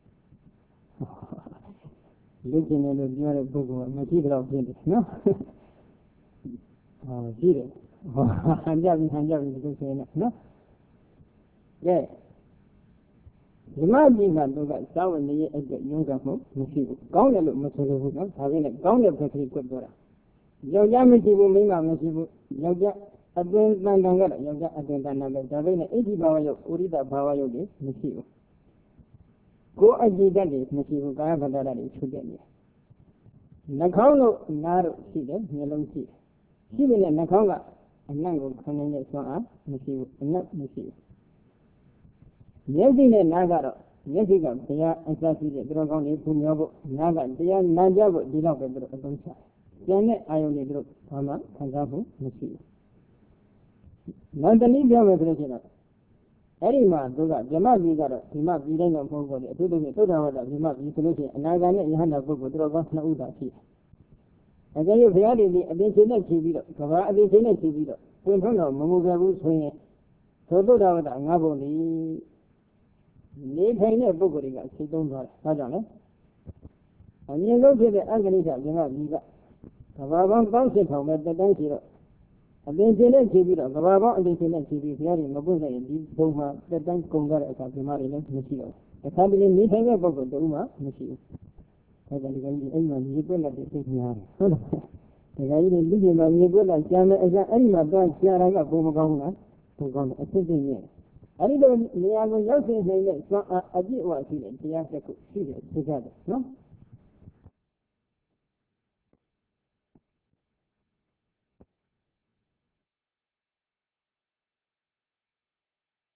လွတ်ချင်တယ်လို့ပြောတဲ့ပုဂ္ဂိုလ်ကမရှိတော့ဖြစ်တယ်နော်ဟာရှိတယ်ဟောဟန်ကြပြီဟန်ကြပြီဒီလိုဆိုရင်နော်ကဲဓမ္မပြည်မှာတို့ကစာဝင်နေရဲ့အတွက်ယုံကမှုမရှိဘူးကောင်းတယ်လို့မဆိုလို့ဘူးနော်ဒါပေမဲ့ကောင်းတဲ့ဘက်ကလေးကွက်ပြောတာယောက်ျားမရှိဘူးမိန်းမမရှိဘူးယောက်ျားအသွင်တန်တန်ကတော့ယောက်ျားအသွင်တန်တန်ပဲဒါပေမဲ့အဋ္ဌိဘာဝယုတ်ဥရိဒဘာဝယုတ်တွေမရှိဘူးကိုယ်အကြည့်တတ်တယ်မရှိဘူးကာယဗတ္တရတွေချုပ်တဲ့နေနှာခေါင်းတို့နားတို့ရှိတယ်မျက်လုံးရှိတယ်ရှိပေမဲ့နှာခေါင်းကအနံ့ကိုခံနေတဲ့ဆွမ်းအားမရှိဘူးအနံ့မရှိဘူးမျက်စိနဲ့နားကတော့မျက်စိကဘုရားအစရှိတဲ့သူတော်ကောင်းတွေပူမြော်ဖို့နားကတရားနာကြဖို့ဒီတော့ပဲသူတို့အသုံးချတယ်ကျန်တဲ့အာယုန်တွေသူတို့ဘာမှခံစားမှုမရှိဘူးနောက်တနည်းပြောမယ်ဆိုလို့ရှိရင်အဲ့ဒီမှာသူကဗြဟ္မပြည်ကတော့ဒီမှာပြည်တိုင်းတော့မဟုတ်ဘူးလေအထူးသဖြင့်သုဒ္ဓဝတ္တဗြဟ္မပြည်ဆိုလို့ရှိရင်အနာဂါနဲ့ယဟန္တာပုဂ္ဂိုလ်သူတော်ကောင်းနှစ်ဦးသာရှိတယ်အကယ်၍ဘုရားတည်ပြီးအပင်ချင်းနဲ့ဖြည့်ပြီးတော့ကဘာအပင်ချင်းနဲ့ဖြည့်ပြီးတော့ပွင့်ထွန်းတော်မမူခဲ့ဘူးဆိုရင်သောသုဒ္ဓဝတ္တငါးပုံဒီနေထိုင်တဲ့ပုဂ္ဂိုလ်တွေကစိတ်သုံးသွားတယ်။ဒါကြောင့်လေအမြင်ဆုံးဖြစ်တဲ့အဂ္ဂနိဋ္ဌဗြဟ္မပြည်ကကဘာပေါင်းပေါင်းစစ်ထောင်မဲ့တက်တိုင်းရှိတော့အပင်ချင်းနဲ့ဖြည့်ပြီးတော့ကဘာပေါင်းအပင်ချင်းနဲ့ဖြည့်ပြီးဘုရားတည်မပွင့်နိုင်ရင်ဒီဘုံမှာတက်တိုင်းကုန်ကြတဲ့အခါဗြဟ္မတွေလည်းမရှိတော့ဘူး။အခါတည်းနေထိုင်တဲ့ပုဂ္ဂိုလ်တူမှမရှိဘူး။ဒါကြောင့်ဒီကကြီးအိမ်မှာမြေပွက်လက်တွေသိများတယ်ဟုတ်လားဒီကကြီးလူကြီးမှာမြေပွက်လက်ကျန်တဲ့အစားအဲ့ဒီမှာတော့ကျန်တာကဘုံမကောင်းဘူးလားဘုံကောင်းတယ်အစစ်သိနေအဲ့ဒီလိုနေရာကိုရောက်နေနိုင်တဲ့စွမ်းအားအပြည့်အဝရှိတဲ့တရားတစ်ခုရှိတယ်သိကြတယ်နော်